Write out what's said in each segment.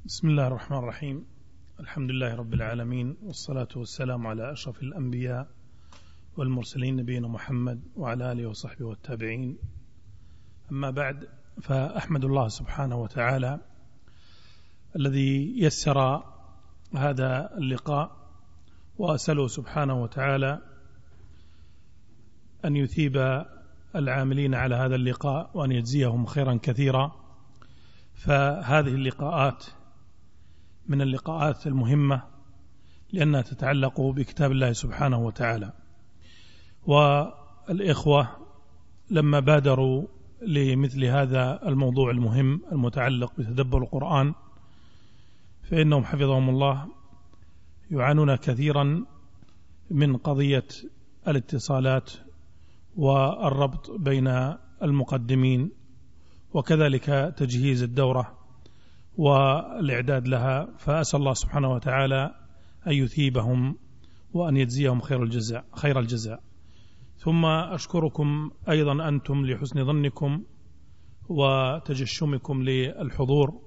بسم الله الرحمن الرحيم. الحمد لله رب العالمين، والصلاة والسلام على أشرف الأنبياء والمرسلين نبينا محمد وعلى آله وصحبه والتابعين. أما بعد، فأحمد الله سبحانه وتعالى الذي يسر هذا اللقاء، وأسأله سبحانه وتعالى أن يثيب العاملين على هذا اللقاء وأن يجزيهم خيرا كثيرا. فهذه اللقاءات من اللقاءات المهمة لأنها تتعلق بكتاب الله سبحانه وتعالى، والإخوة لما بادروا لمثل هذا الموضوع المهم المتعلق بتدبر القرآن فإنهم حفظهم الله يعانون كثيرا من قضية الاتصالات والربط بين المقدمين، وكذلك تجهيز الدورة والإعداد لها. فأسأل الله سبحانه وتعالى أن يثيبهم وأن يجزيهم خير الجزاء. ثم أشكركم أيضا أنتم لحسن ظنكم وتجشمكم للحضور،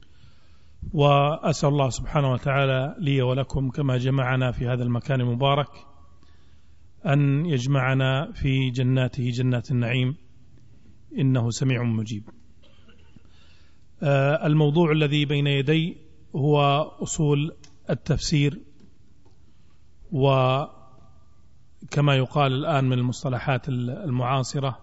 وأسأل الله سبحانه وتعالى لي ولكم كما جمعنا في هذا المكان المبارك أن يجمعنا في جناته جنات النعيم، إنه سميع مجيب. الموضوع الذي بين يدي هو أصول التفسير، وكما يقال الآن من المصطلحات المعاصرة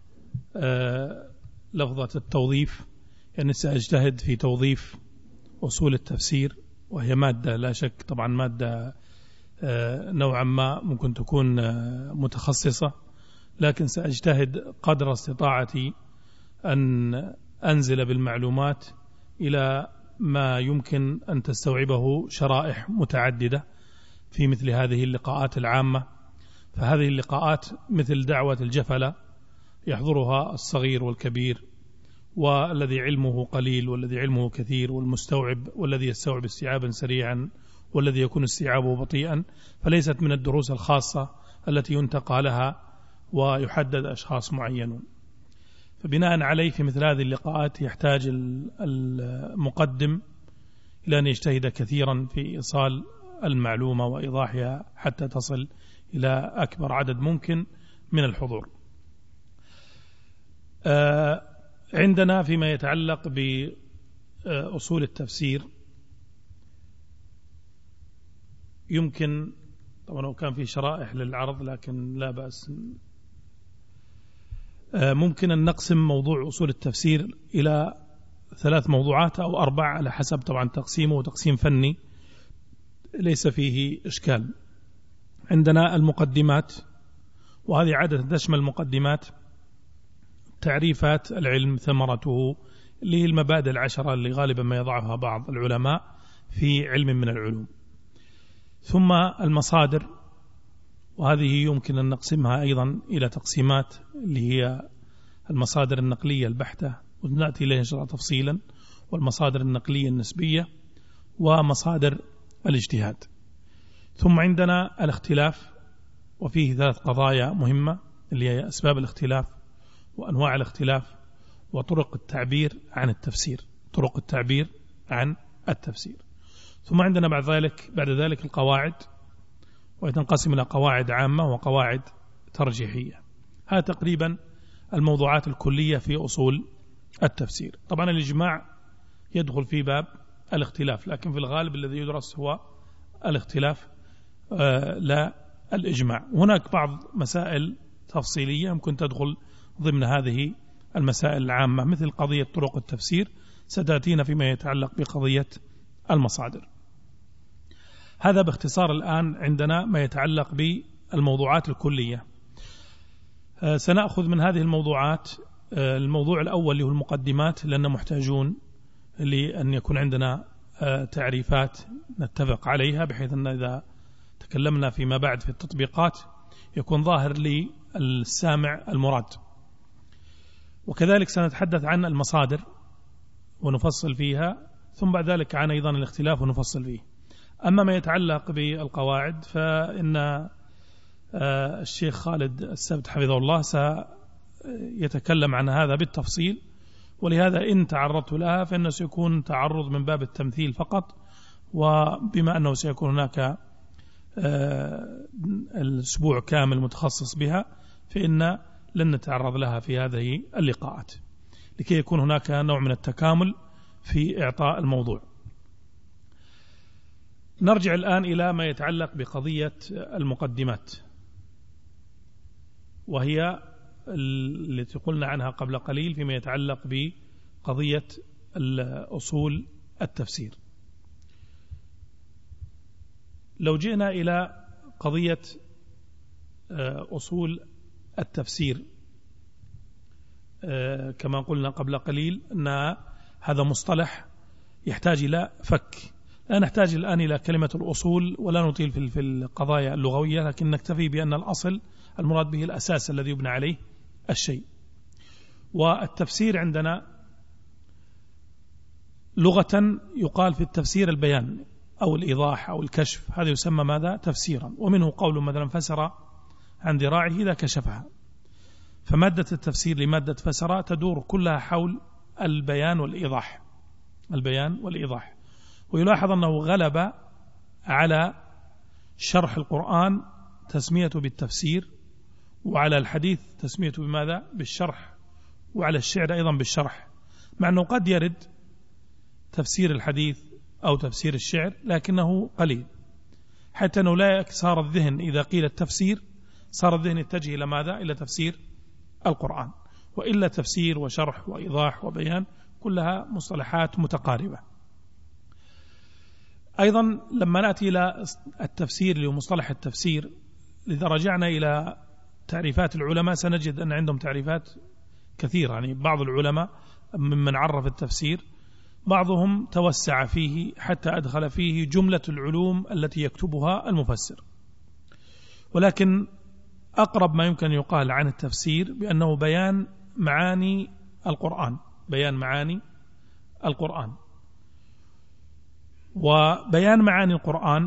لفظة التوظيف، يعني سأجتهد في توظيف أصول التفسير، وهي مادة لا شك طبعا مادة نوعا ما ممكن تكون متخصصة، لكن سأجتهد قدر استطاعتي أن أنزل بالمعلومات إلى ما يمكن أن تستوعبه شرائح متعددة في مثل هذه اللقاءات العامة. فهذه اللقاءات مثل دعوة الجفلة يحضرها الصغير والكبير، والذي علمه قليل والذي علمه كثير، والمستوعب والذي يستوعب استيعابا سريعا والذي يكون استيعابه بطيئا. فليست من الدروس الخاصة التي ينتقى لها ويحدد أشخاص معينون. فبناء عليه في مثل هذه اللقاءات يحتاج المقدم إلى أن يجتهد كثيرا في إيصال المعلومة وإيضاحها حتى تصل إلى أكبر عدد ممكن من الحضور. عندنا فيما يتعلق بأصول التفسير يمكن طبعا لو كان في شرائح للعرض لكن لا بأس، ممكن أن نقسم موضوع أصول التفسير إلى 3 موضوعات أو 4 على حسب طبعا تقسيمه، وتقسيم فني ليس فيه إشكال. عندنا المقدمات، وهذه عادة تشمل المقدمات تعريفات العلم، ثمرته، اللي هي المبادئ العشرة اللي غالبا ما يضعها بعض العلماء في علم من العلوم. ثم المصادر، وهذه يمكن أن نقسمها أيضا إلى تقسيمات اللي هي المصادر النقلية البحتة، ونأتي إليها إن شاء الله تفصيلا، والمصادر النقلية النسبية، ومصادر الاجتهاد. ثم عندنا الاختلاف، وفيه 3 قضايا مهمة اللي هي أسباب الاختلاف وأنواع الاختلاف وطرق التعبير عن التفسير، طرق التعبير عن التفسير. ثم عندنا بعد ذلك القواعد، وتنقسم إلى قواعد عامة وقواعد ترجيحية. هذا تقريبا الموضوعات الكلية في أصول التفسير. طبعا الإجماع يدخل في باب الاختلاف، لكن في الغالب الذي يدرس هو الاختلاف لا الإجماع. هناك بعض مسائل تفصيلية يمكن تدخل ضمن هذه المسائل العامة، مثل قضية طرق التفسير ستأتينا فيما يتعلق بقضية المصادر. هذا باختصار الآن عندنا ما يتعلق بالموضوعات الكلية. سنأخذ من هذه الموضوعات الموضوع الأول اللي هو المقدمات، لأننا محتاجون لأن يكون عندنا تعريفات نتفق عليها، بحيث أن إذا تكلمنا فيما بعد في التطبيقات يكون ظاهر للسامع المراد. وكذلك سنتحدث عن المصادر ونفصل فيها، ثم بعد ذلك عن أيضا الاختلاف ونفصل فيه. أما ما يتعلق بالقواعد فإن الشيخ خالد السبت حفظه الله سيتكلم عن هذا بالتفصيل، ولهذا إن تعرضت لها فإنه سيكون تعرض من باب التمثيل فقط، وبما أنه سيكون هناك الأسبوع كامل متخصص بها فإن لن نتعرض لها في هذه اللقاءات، لكي يكون هناك نوع من التكامل في إعطاء الموضوع. نرجع الآن إلى ما يتعلق بقضية المقدمات، وهي التي قلنا عنها قبل قليل فيما يتعلق بقضية أصول التفسير. لو جئنا إلى قضية أصول التفسير كما قلنا قبل قليل أن هذا مصطلح يحتاج إلى فك. لا نحتاج الآن إلى كلمة الأصول ولا نطيل في القضايا اللغوية، لكن نكتفي بأن الأصل المراد به الأساس الذي يبنى عليه الشيء. والتفسير عندنا لغة يقال في التفسير البيان أو الإيضاح أو الكشف، هذا يسمى ماذا؟ تفسيرا. ومنه قول مثلا فسر عن ذراعه إذا كشفها. فمادة التفسير لمادة فسر تدور كلها حول البيان والإيضاح، البيان والإيضاح. ويلاحظ أنه غلب على شرح القرآن تسميته بالتفسير، وعلى الحديث تسميته بماذا؟ بالشرح، وعلى الشعر أيضا بالشرح، مع أنه قد يرد تفسير الحديث أو تفسير الشعر لكنه قليل، حتى أنه لا صار الذهن إذا قيل التفسير صار الذهن يتجه إلى ماذا؟ إلى تفسير القرآن، وإلا تفسير وشرح وإيضاح وبيان كلها مصطلحات متقاربة. أيضا لما نأتي إلى التفسير اللي هو مصطلح التفسير، إذا رجعنا إلى تعريفات العلماء سنجد أن عندهم تعريفات كثيرة. يعني بعض العلماء ممن عرف التفسير بعضهم توسع فيه حتى أدخل فيه جملة العلوم التي يكتبها المفسر، ولكن أقرب ما يمكن يقال عن التفسير بأنه بيان معاني القرآن، بيان معاني القرآن. وبيان معاني القرآن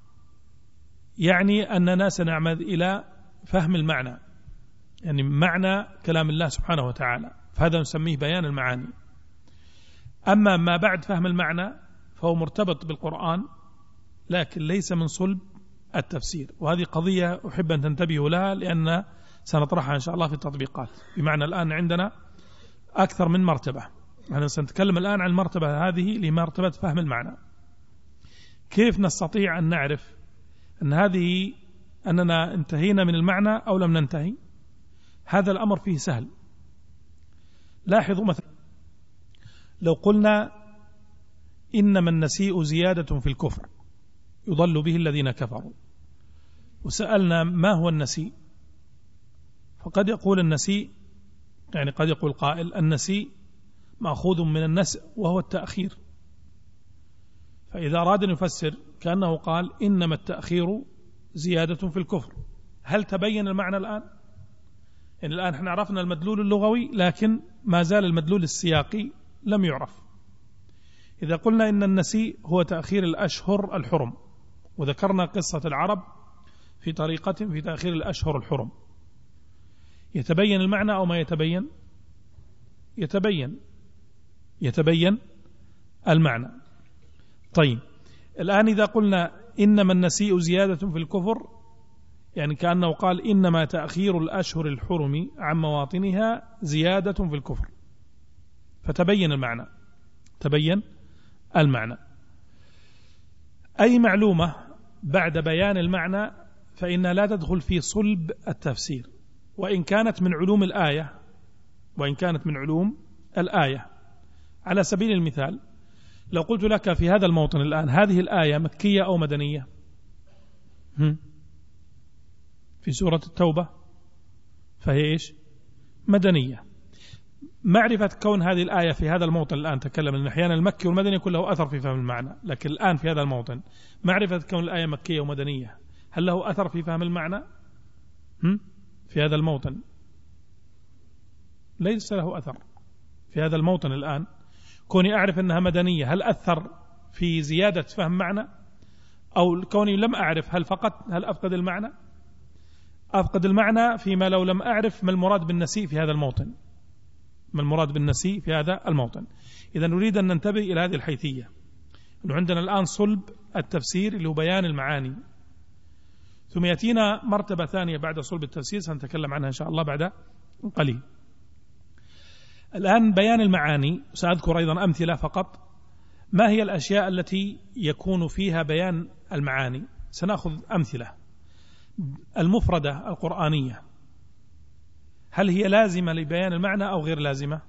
يعني أننا سنعمد إلى فهم المعنى، يعني معنى كلام الله سبحانه وتعالى، فهذا نسميه بيان المعاني. أما ما بعد فهم المعنى فهو مرتبط بالقرآن لكن ليس من صلب التفسير، وهذه قضية أحب أن تنتبهوا لها لأن سنطرحها إن شاء الله في التطبيقات. بمعنى الآن عندنا أكثر من مرتبة، يعني سنتكلم الآن عن المرتبة هذه لمرتبة فهم المعنى. كيف نستطيع أن نعرف أن هذه أننا انتهينا من المعنى أو لم ننتهي؟ هذا الأمر فيه سهل. لاحظوا مثلا لو قلنا إنما النسيء زيادة في الكفر يضل به الذين كفروا، وسألنا ما هو النسيء، فقد يقول النسيء، يعني قد يقول قائل النسيء مأخوذ من النسء وهو التأخير، فإذا أراد أن يفسر كأنه قال إنما التأخير زيادة في الكفر. هل تبين المعنى الآن؟ يعني الآن احنا عرفنا المدلول اللغوي لكن ما زال المدلول السياقي لم يعرف. إذا قلنا إن النسيء هو تأخير الأشهر الحرم، وذكرنا قصة العرب في طريقة في تأخير الأشهر الحرم، يتبين المعنى أو ما يتبين؟ يتبين المعنى. طيب الآن إذا قلنا إنما النسيء زيادة في الكفر، يعني كأنه قال إنما تأخير الأشهر الحرم عن مواطنها زيادة في الكفر، فتبين المعنى، تبين المعنى. أي معلومة بعد بيان المعنى فإنها لا تدخل في صلب التفسير، وإن كانت من علوم الآية، وإن كانت من علوم الآية. على سبيل المثال لو قلت لك في هذا الموطن الآن هذه الآية مكية أو مدنية؟ في سورة التوبة فهي إيش؟ مدنية. معرفة كون هذه الآية في هذا الموطن الآن، تكلم أن أحيانا المكي والمدني يكون له أثر في فهم المعنى، لكن الآن في هذا الموطن معرفة كون الآية مكية ومدنية هل له أثر في فهم المعنى؟ في هذا الموطن ليس له أثر. في هذا الموطن الآن كوني أعرف أنها مدنية هل أثر في زيادة فهم معنى؟ أو كوني لم أعرف هل أفقد المعنى؟ أفقد المعنى فيما لو لم أعرف ما المراد بالنسيء في هذا الموطن. ما المراد بالنسيء في هذا الموطن. إذا نريد أن ننتبه إلى هذه الحيثية، أنه عندنا الآن صلب التفسير اللي هو بيان المعاني، ثم يأتينا مرتبة ثانية بعد صلب التفسير سنتكلم عنها إن شاء الله بعد قليل. الآن بيان المعاني، سأذكر أيضا أمثلة فقط. ما هي الأشياء التي يكون فيها بيان المعاني؟ سنأخذ أمثلة. المفردة القرآنية، هل هي لازمة لبيان المعنى أو غير لازمة؟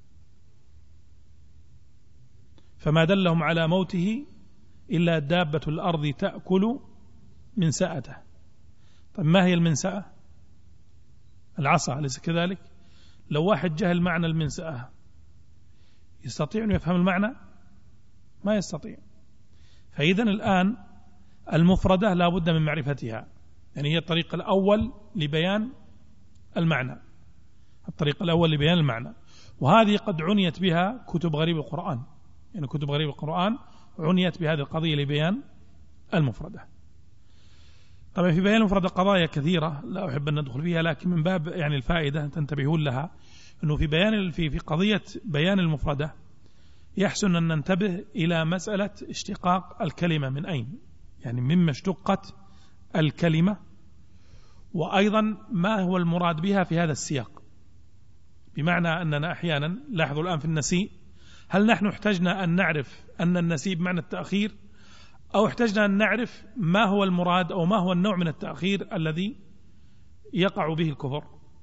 فما دلهم على موته إلا دابة الأرض تأكل منسأته. طيب ما هي المنسأة؟ العصا، أليس كذلك؟ لو واحد جهل معنى المنسأة يستطيع أن يفهم المعنى؟ ما يستطيع. فإذا الآن المفردة لا بد من معرفتها، يعني هي الطريق الأول لبيان المعنى، الطريق الأول لبيان المعنى. وهذه قد عنيت بها كتب غريب القرآن، يعني كتب غريب القرآن عنيت بهذه القضية لبيان المفردة. طبعا في بيان المفردة قضايا كثيرة لا أحب أن ندخل فيها، لكن من باب يعني الفائدة تنتبهون لها، أنه في بيان في قضية بيان المفردة يحسن أن ننتبه إلى مسألة اشتقاق الكلمة من أين، يعني مما اشتقت الكلمة، وأيضا ما هو المراد بها في هذا السياق. بمعنى أننا أحيانا، لاحظوا الآن في النسيء، هل نحن احتجنا أن نعرف أن النسيء بمعنى التأخير، أو احتجنا أن نعرف ما هو المراد أو ما هو النوع من التأخير الذي يقع به الكفر؟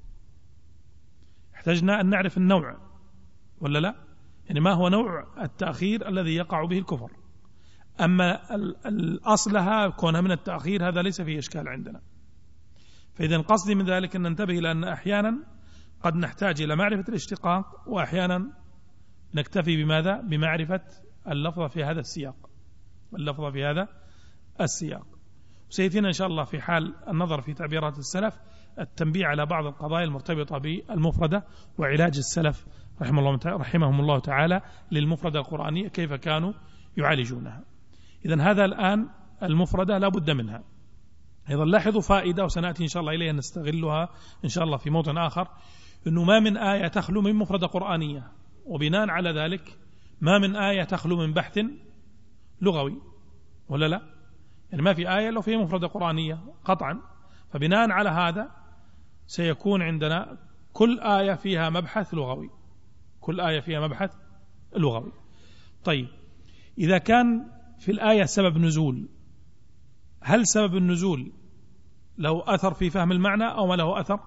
احتجنا أن نعرف النوع ولا لا؟ يعني ما هو نوع التأخير الذي يقع به الكفر. أما الأصلها كونها من التأخير هذا ليس فيه إشكال عندنا. فإذا قصدي من ذلك أن ننتبه إلى أن أحيانا قد نحتاج إلى معرفة الاشتقاق، وأحيانا نكتفي بماذا؟ بمعرفة اللفظة في هذا السياق، اللفظة في هذا السياق. وسيأتينا إن شاء الله في حال النظر في تعبيرات السلف التنبيه على بعض القضايا المرتبطة بالمفردة وعلاج السلف رحمهم الله تعالى للمفردة القرآنية كيف كانوا يعالجونها. إذن هذا الآن المفردة لا بد منها. أيضا لاحظوا فائدة وسنأتي إن شاء الله إليها نستغلها إن شاء الله في موطن آخر، أنه ما من آية تخلو من مفردة قرآنية، وبناء على ذلك ما من آية تخلو من بحث لغوي ولا لا؟ يعني ما في آية لو فيها مفردة قرآنية قطعا. فبناء على هذا سيكون عندنا كل آية فيها مبحث لغوي، كل آية فيها مبحث لغوي. طيب إذا كان في الآية سبب نزول، هل سبب النزول له أثر في فهم المعنى أو ما له أثر؟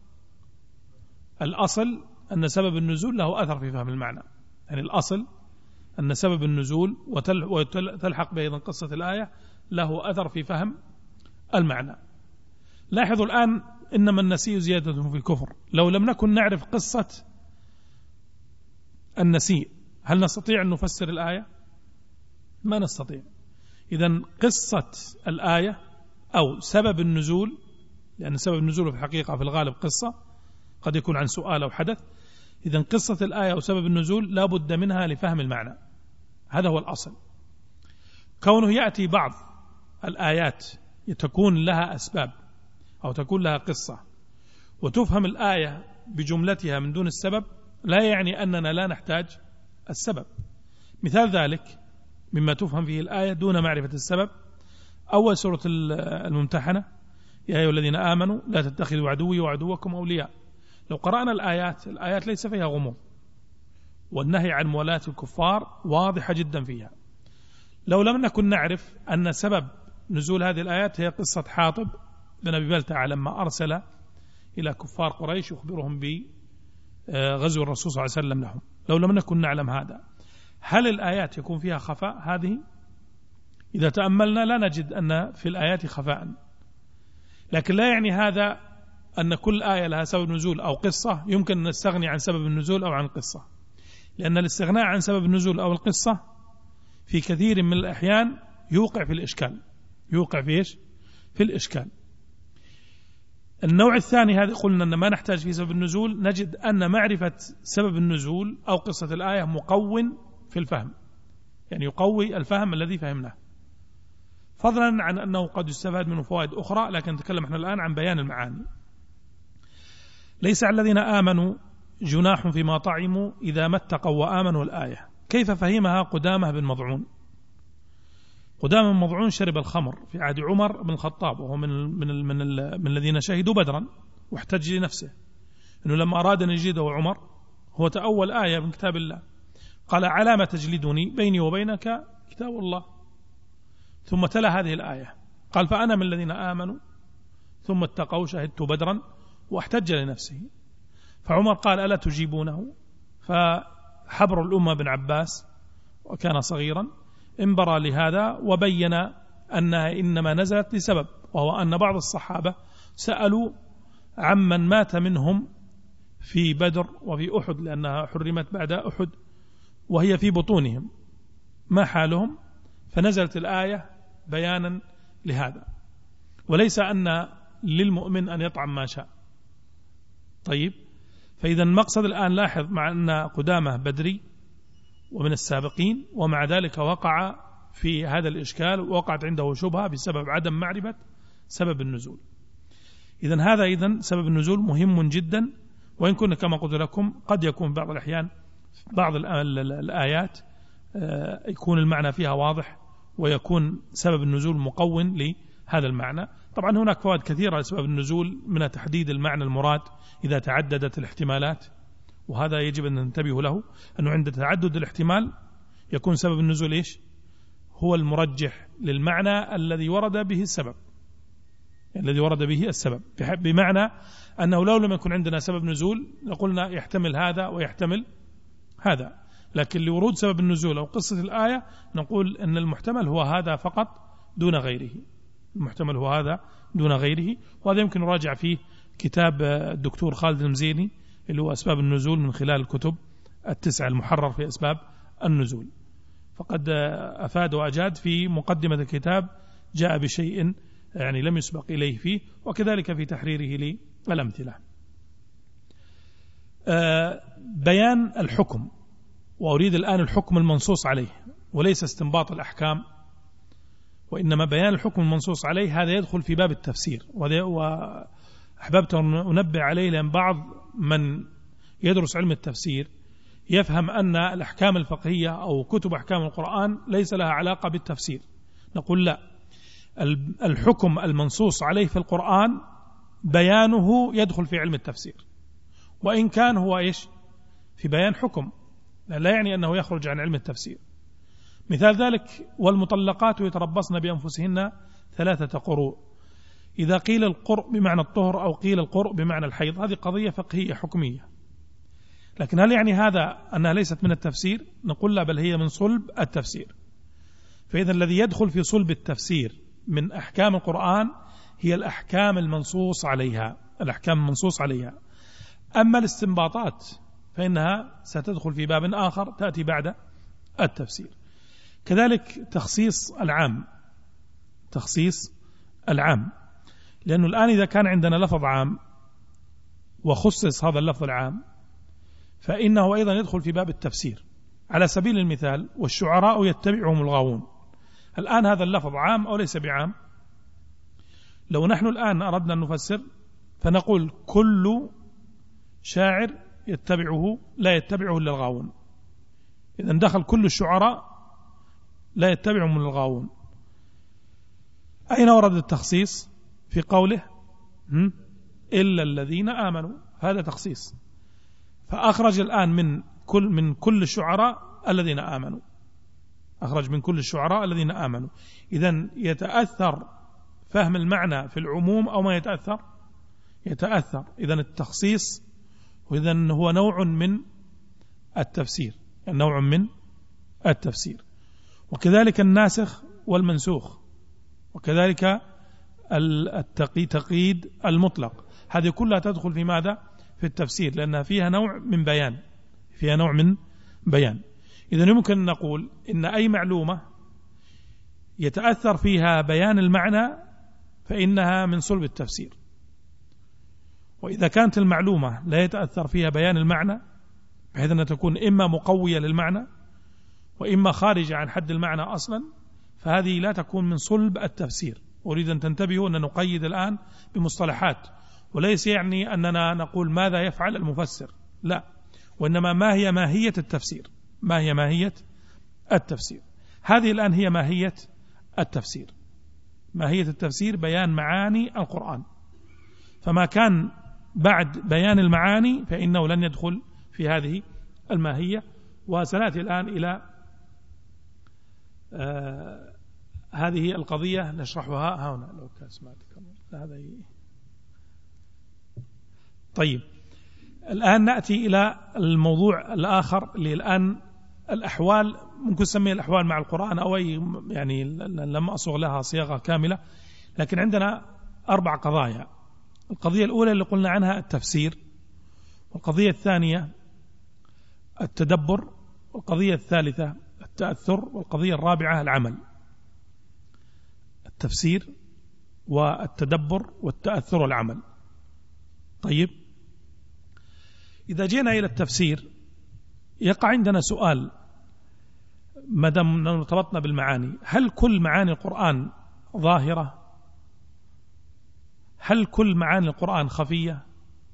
الأصل أن سبب النزول له أثر في فهم المعنى، يعني الأصل أن سبب النزول وتلحق به أيضا قصة الآية له أثر في فهم المعنى. لاحظوا الآن إنما النسيء زيادة في الكفر. لو لم نكن نعرف قصة النسيء هل نستطيع أن نفسر الآية؟ ما نستطيع. إذن قصة الآية أو سبب النزول، لأن سبب النزول في الحقيقة في الغالب قصة قد يكون عن سؤال أو حدث، إذن قصة الآية أو سبب النزول لا بد منها لفهم المعنى، هذا هو الأصل. كونه يأتي بعض الآيات تكون لها أسباب أو تكون لها قصة وتفهم الآية بجملتها من دون السبب لا يعني أننا لا نحتاج السبب. مثال ذلك مما تفهم فيه الآية دون معرفة السبب أول سورة الممتحنة: يا أيها الذين آمنوا لا تتخذوا عدوي وعدوكم أولياء. لو قرأنا الآيات ليس فيها غموض، والنهي عن موالاة الكفار واضحة جدا فيها. لو لم نكن نعرف أن سبب نزول هذه الآيات هي قصة حاطب بن أبي بلتعة لما أرسل إلى كفار قريش يخبرهم بغزو الرسول صلى الله عليه وسلم لهم، لو لم نكن نعلم هذا، هل الآيات يكون فيها خفاء؟ هذه إذا تأملنا لا نجد أن في الآيات خفاء. لكن لا يعني هذا أن كل آية لها سبب نزول أو قصة يمكن أن نستغني عن سبب النزول أو عن القصة، لأن الاستغناء عن سبب النزول أو القصة في كثير من الأحيان يوقع في الإشكال. يوقع في إيش؟ في الإشكال. النوع الثاني هذا قلنا أن ما نحتاج في سبب النزول، نجد أن معرفة سبب النزول أو قصة الآية مقوٍ في الفهم، يعني يقوي الفهم الذي فهمناه، فضلا عن أنه قد يستفاد منه فوائد أخرى، لكن نتكلم احنا الآن عن بيان المعاني. ليس على الذين آمنوا جناح فيما طعموا إذا ما اتقوا وآمنوا الآية. كيف فهمها قدامة بن مضعون؟ قدامة بن مضعون شرب الخمر في عهد عمر بن الخطاب، وهو من الذين شهدوا بدرا، واحتج لنفسه أنه لما أراد أن يجلده عمر هو تأول آية من كتاب الله، قال على ما تجلدني بيني وبينك كتاب الله، ثم تلا هذه الآية قال فأنا من الذين آمنوا ثم اتقوا شهدت بدرا، واحتج لنفسه. فعمر قال ألا تجيبونه؟ فحبر الأمة بن عباس وكان صغيرا انبرى لهذا وبين أنها إنما نزلت لسبب، وهو أن بعض الصحابة سألوا عمن مات منهم في بدر وفي أحد، لأنها حرمت بعد أحد وهي في بطونهم، ما حالهم؟ فنزلت الآية بيانا لهذا، وليس أن للمؤمن أن يطعم ما شاء. طيب، فإذا المقصد الآن لاحظ، مع أن قدامة بدري ومن السابقين، ومع ذلك وقع في هذا الإشكال، ووقعت عنده شبهة بسبب عدم معرفة سبب النزول. إذن هذا سبب النزول مهم جدا، وإن كنا كما قلت لكم قد يكون بعض الأحيان بعض الآيات يكون المعنى فيها واضح، ويكون سبب النزول مقوٍ لهذا المعنى. طبعا هناك فوائد كثيرة لسبب النزول، من تحديد المعنى المراد إذا تعددت الاحتمالات، وهذا يجب أن ننتبه له، أنه عند تعدد الاحتمال يكون سبب النزول إيش؟ هو المرجح للمعنى الذي ورد به السبب، الذي ورد به السبب، بمعنى أنه لو لم يكن عندنا سبب نزول لقلنا يحتمل هذا ويحتمل هذا، لكن لورود سبب النزول أو قصة الآية نقول أن المحتمل هو هذا فقط دون غيره، المحتمل هو هذا دون غيره. وهذا يمكن نراجع فيه كتاب الدكتور خالد المزيني اللي هو أسباب النزول من خلال الكتب 9 المحرر في أسباب النزول، فقد أفاد وأجاد في مقدمة الكتاب، جاء بشيء يعني لم يسبق إليه فيه، وكذلك في تحريره للأمثلة. بيان الحكم، وأريد الآن الحكم المنصوص عليه وليس استنباط الأحكام، وإنما بيان الحكم المنصوص عليه. هذا يدخل في باب التفسير، وأحببت أن أنبه عليه، لأن بعض من يدرس علم التفسير يفهم أن الأحكام الفقهية أو كتب أحكام القرآن ليس لها علاقة بالتفسير. نقول لا، الحكم المنصوص عليه في القرآن بيانه يدخل في علم التفسير، وإن كان هو إيش؟ في بيان حكم، لا يعني أنه يخرج عن علم التفسير. مثال ذلك والمطلقات يتربصن بأنفسهن 3 قروء، إذا قيل القرء بمعنى الطهر أو قيل القرء بمعنى الحيض، هذه قضية فقهية حكمية، لكن هل يعني هذا أنها ليست من التفسير؟ نقول لا، بل هي من صلب التفسير. فإذا الذي يدخل في صلب التفسير من أحكام القرآن هي الأحكام المنصوص عليها، الأحكام المنصوص عليها. أما الاستنباطات فإنها ستدخل في باب آخر تأتي بعد التفسير. كذلك تخصيص العام، تخصيص العام، لأنه الآن إذا كان عندنا لفظ عام وخصص هذا اللفظ العام فإنه أيضا يدخل في باب التفسير. على سبيل المثال والشعراء يتبعهم الغاوون، الآن هذا اللفظ عام أو ليس بعام؟ لو نحن الآن أردنا أن نفسر فنقول كل شاعر يتبعه لا يتبعه إلا الغاوون، إذن دخل كل الشعراء لا يتبعهم من الغاوون. أين ورد التخصيص؟ في قوله إلا الذين آمنوا، هذا تخصيص، فأخرج الآن من كل الشعراء الذين آمنوا، أخرج من كل الشعراء الذين آمنوا. إذن يتأثر فهم المعنى في العموم أو ما يتأثر؟ يتأثر. إذن التخصيص وإذن هو نوع من التفسير، نوع من التفسير. وكذلك الناسخ والمنسوخ، وكذلك التقييد المطلق، هذه كلها تدخل في ماذا؟ في التفسير، لأنها فيها نوع من بيان، فيها نوع من بيان. إذن يمكن أن نقول إن أي معلومة يتأثر فيها بيان المعنى فإنها من صلب التفسير، وإذا كانت المعلومة لا يتأثر فيها بيان المعنى بحيث أنها تكون إما مقوية للمعنى وإما خارجة عن حد المعنى أصلا، فهذه لا تكون من صلب التفسير. أريد أن تنتبهوا أن نقيد الآن بمصطلحات، وليس يعني أننا نقول ماذا يفعل المفسر، لا، وإنما ما هي ماهية التفسير، ما هي ماهية التفسير. هذه الآن هي ماهية التفسير. ماهية التفسير بيان معاني القرآن، فما كان بعد بيان المعاني فإنه لن يدخل في هذه الماهية. وسنأتي الآن إلى هذه القضية نشرحها هنا لو كان سمعتك هذا. طيب الآن نأتي إلى الموضوع الآخر اللي الآن الأحوال، ممكن نسميها الأحوال مع القرآن أو أي، يعني لم أصغ لها صياغة كاملة، لكن عندنا 4 قضايا. القضية الأولى اللي قلنا عنها التفسير، والقضية الثانية التدبر، والقضية الثالثة التأثر، والقضية الرابعة العمل. التفسير والتدبر والتأثر والعمل. طيب إذا جينا إلى التفسير يقع عندنا سؤال، ما دام ارتبطنا بالمعاني، هل كل معاني القرآن ظاهرة؟ هل كل معاني القرآن خفية؟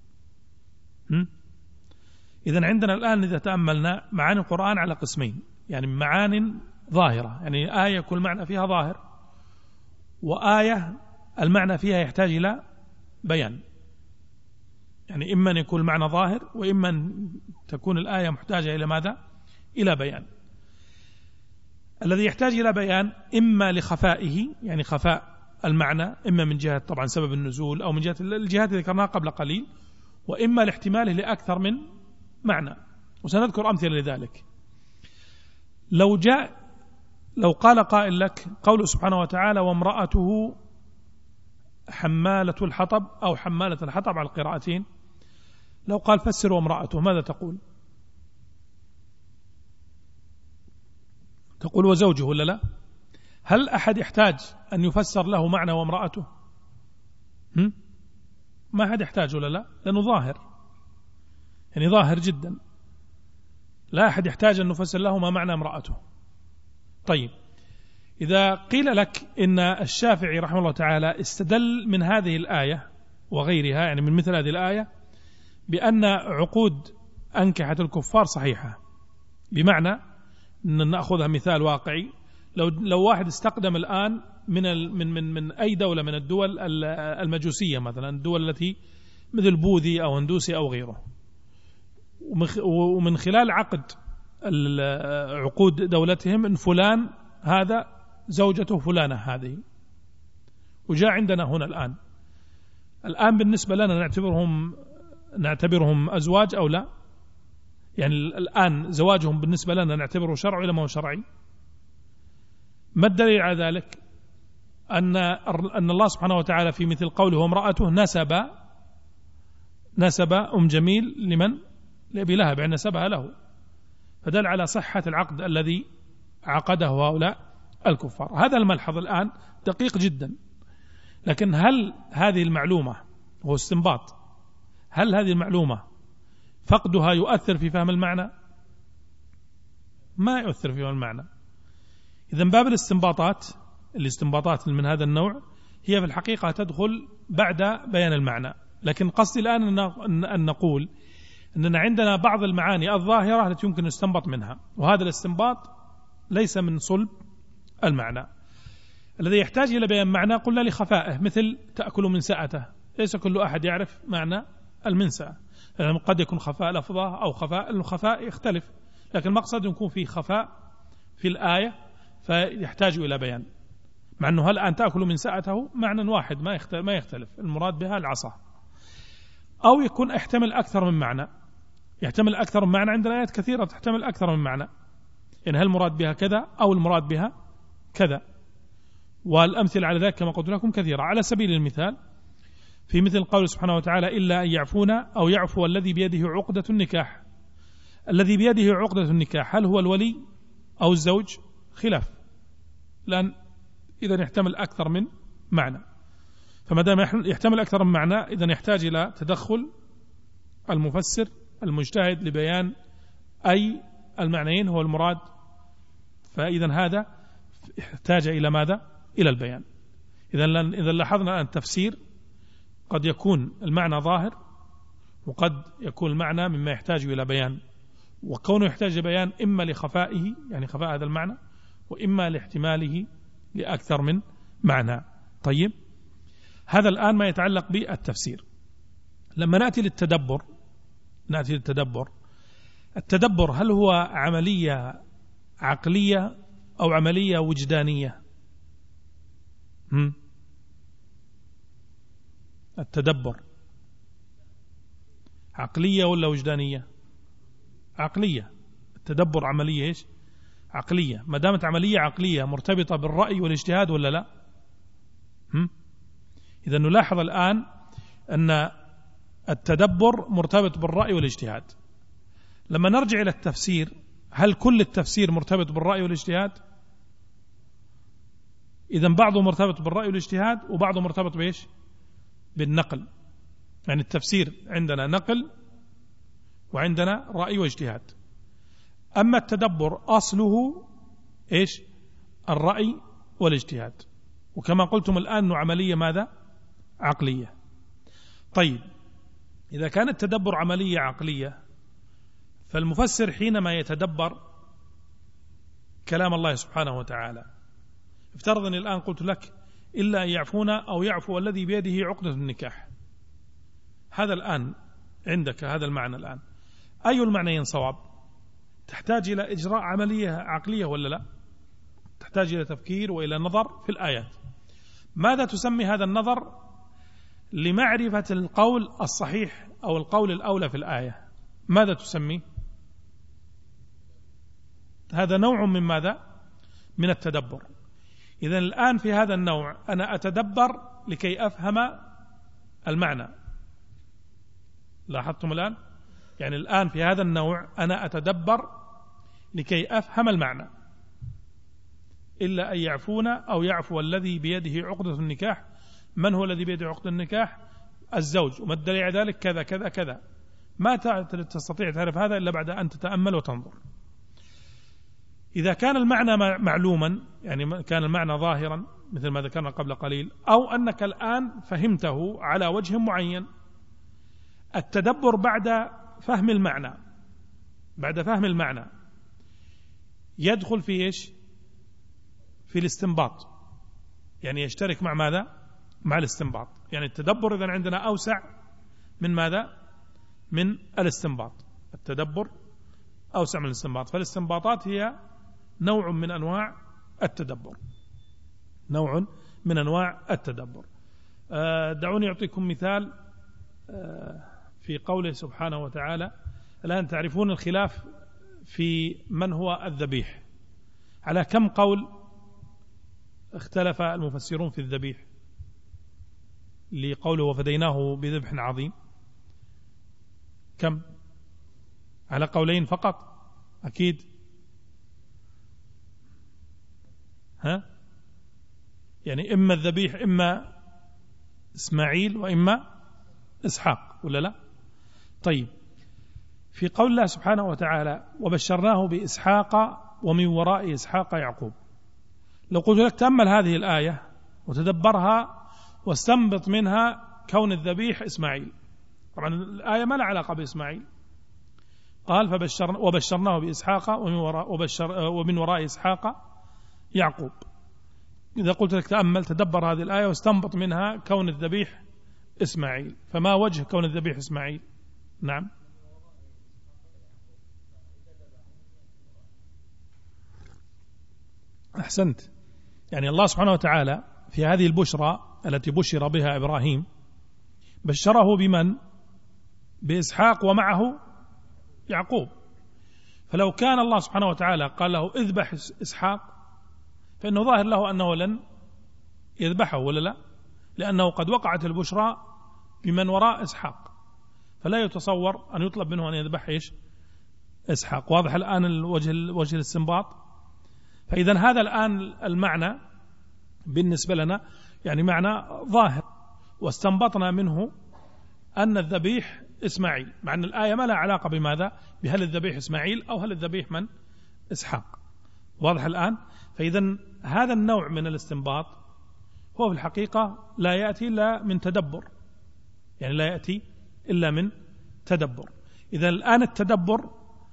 إذن عندنا الآن إذا تأملنا معاني القرآن على قسمين، يعني معاني ظاهرة، يعني آية كل معنى فيها ظاهر، وآية المعنى فيها يحتاج إلى بيان، يعني إما أن يكون المعنى ظاهر، وإما أن تكون الآية محتاجة إلى ماذا؟ إلى بيان. الذي يحتاج إلى بيان إما لخفائه، يعني خفاء المعنى، إما من جهة طبعا سبب النزول أو من جهة الجهات التي ذكرناها قبل قليل، وإما لاحتماله لأكثر من معنى، وسنذكر أمثلة لذلك. لو قال قائل لك قوله سبحانه وتعالى وامرأته حمالة الحطب أو حمالة الحطب على القراءتين، لو قال فسر وامرأته، ماذا تقول؟ تقول وزوجه ولا لا؟ هل أحد يحتاج أن يفسر له معنى وامرأته؟ ما أحد يحتاج ولا لا؟ لأنه ظاهر، يعني ظاهر جدا، لا أحد يحتاج أن نفسر له ما معنى امرأته. طيب إذا قيل لك إن الشافعي رحمه الله تعالى استدل من هذه الآية وغيرها، يعني من مثل هذه الآية، بأن عقود أنكحة الكفار صحيحة، بمعنى أن نأخذها مثال واقعي، لو واحد استقدم الآن من أي دولة من الدول المجوسية مثلا، الدول التي مثل بوذي أو هندوسي أو غيره، ومن خلال عقود دولتهم إن فلان هذا زوجته فلانة هذه، وجاء عندنا هنا الآن بالنسبة لنا نعتبرهم أزواج أو لا؟ يعني الآن زواجهم بالنسبة لنا نعتبره شرعي ولا ما هو شرعي؟ ما الدليل على ذلك؟ أن الله سبحانه وتعالى في مثل قوله وامرأته نسب أم جميل لمن؟ لأبي لهب، يعني نسبها له، فدل على صحة العقد الذي عقده هؤلاء الكفار. هذا الملحظ الآن دقيق جدا، لكن هل هذه المعلومة، هو استنباط، هل هذه المعلومة فقدها يؤثر في فهم المعنى؟ ما يؤثر في فهم المعنى. إذن باب الاستنباطات من هذا النوع هي في الحقيقة تدخل بعد بيان المعنى، لكن قصدي الآن أن نقول أننا عندنا بعض المعاني الظاهرة التي يمكن نستنبط منها، وهذا الاستنباط ليس من صلب المعنى. الذي يحتاج إلى بيان معنى قلنا لخفائه، مثل تأكل من سأته، ليس كل أحد يعرف معنى المنسأة، يعني قد يكون خفاء لفظة أو الخفاء يختلف، لكن المقصد يكون في خفاء في الآية فيحتاج إلى بيان، مع أنه هل أن تأكل من سأته معنى واحد ما يختلف، المراد بها العصا، أو يكون يحتمل أكثر من معنى. يحتمل أكثر من معنى، عندنا آيات كثيرة تحتمل أكثر من معنى، يعني هل المراد بها كذا أو المراد بها كذا، والأمثلة على ذلك كما قلت لكم كثيرة. على سبيل المثال في مثل قول سبحانه وتعالى إلا أن يعفون أو يعفو الذي بيده عقدة النكاح. الذي بيده عقدة النكاح هل هو الولي أو الزوج؟ خلاف، لأن إذا يحتمل أكثر من معنى، فما دام يحتمل أكثر من معنى إذن يحتاج إلى تدخل المفسر المجتهد لبيان أي المعنيين هو المراد، فإذا هذا يحتاج إلى ماذا؟ إلى البيان. إذا لاحظنا أن التفسير قد يكون المعنى ظاهر، وقد يكون المعنى مما يحتاج إلى بيان، وكونه يحتاج بيان إما لخفائه يعني خفاء هذا المعنى، وإما لاحتماله لأكثر من معنى. طيب، هذا الآن ما يتعلق بالتفسير. لما نأتي للتدبر، التدبر هل هو عملية عقلية أو عملية وجدانية؟ التدبر عقلية ولا وجدانية؟ عقلية. التدبر عملية إيش؟ عقلية. ما دامت عملية عقلية مرتبطة بالرأي والاجتهاد ولا لا؟ إذا نلاحظ الآن أن التدبر مرتبط بالرأي والاجتهاد. لما نرجع إلى التفسير، هل كل التفسير مرتبط بالرأي والاجتهاد؟ إذا بعضه مرتبط بالرأي والاجتهاد وبعضه مرتبط بإيش؟ بالنقل. يعني التفسير عندنا نقل وعندنا رأي واجتهاد. أما التدبر أصله إيش؟ الرأي والاجتهاد. وكما قلتم الآن عملية ماذا؟ عقلية. طيب، إذا كان التدبر عملية عقلية، فالمفسر حينما يتدبر كلام الله سبحانه وتعالى، افترض أني الآن قلت لك إلا أن يعفونا أو يعفو الذي بيده عقدة النكاح، هذا الآن عندك هذا المعنى الآن، أي المعنيين صواب؟ تحتاج إلى إجراء عملية عقلية ولا لا؟ تحتاج إلى تفكير وإلى نظر في الآيات. ماذا تسمي هذا النظر لمعرفة القول الصحيح أو القول الأولى في الآية؟ ماذا تسمي؟ هذا نوع من ماذا؟ من التدبر. إذن الآن في هذا النوع أنا أتدبر لكي أفهم المعنى. لاحظتم الآن؟ يعني الآن في هذا النوع أنا أتدبر لكي أفهم المعنى. إلا أن يعفونا أو يعفو الذي بيده عقدة النكاح. من هو الذي بيده عقدة النكاح؟ الزوج. وما الدليل على ذلك؟ كذا كذا كذا. ما تستطيع تعرف هذا إلا بعد أن تتأمل وتنظر. إذا كان المعنى معلوما، يعني كان المعنى ظاهرا مثل ما ذكرنا قبل قليل، أو أنك الآن فهمته على وجه معين، التدبر بعد فهم المعنى، يدخل في إيش؟ في الاستنباط. يعني يشترك مع ماذا؟ مع الاستنباط. يعني التدبر إذن عندنا أوسع من ماذا؟ من الاستنباط. التدبر أوسع من الاستنباط. فالاستنباطات هي نوع من أنواع التدبر. دعوني أعطيكم مثال في قوله سبحانه وتعالى. الآن تعرفون الخلاف في من هو الذبيح. على كم قول اختلف المفسرون في الذبيح؟ لقوله وفديناه بذبح عظيم. كم؟ على قولين فقط أكيد. يعني إما الذبيح إما إسماعيل وإما إسحاق ولا لا؟ طيب، في قول الله سبحانه وتعالى وبشرناه بإسحاق ومن وراء إسحاق يعقوب، لو قلت لك تأمل هذه الآية وتدبرها واستنبط منها كون الذبيح إسماعيل. طبعا الآية ما لها علاقة بإسماعيل. قال وبشرناه بإسحاق ومن وراء إسحاق يعقوب. إذا قلت لك تأمل تدبر هذه الآية واستنبط منها كون الذبيح إسماعيل، فما وجه كون الذبيح إسماعيل؟ نعم، أحسنت. يعني الله سبحانه وتعالى في هذه البشرى التي بشر بها إبراهيم بشره بمن؟ بإسحاق ومعه يعقوب. فلو كان الله سبحانه وتعالى قال له اذبح إسحاق، فإنه ظاهر له أنه لن يذبحه ولا لا؟ لأنه قد وقعت البشرى بمن وراء إسحاق، فلا يتصور أن يطلب منه أن يذبح إيش؟ إسحاق. واضح الآن وجه الاستنباط. فإذا هذا الآن المعنى بالنسبة لنا يعني معنى ظاهر، واستنبطنا منه أن الذبيح إسماعيل، مع أن الآية ما لها علاقة بماذا؟ بهل الذبيح إسماعيل أو هل الذبيح من؟ إسحاق. واضح الآن؟ فإذا هذا النوع من الاستنباط هو في الحقيقة لا يأتي إلا من تدبر، يعني لا يأتي إلا من تدبر. إذا الآن التدبر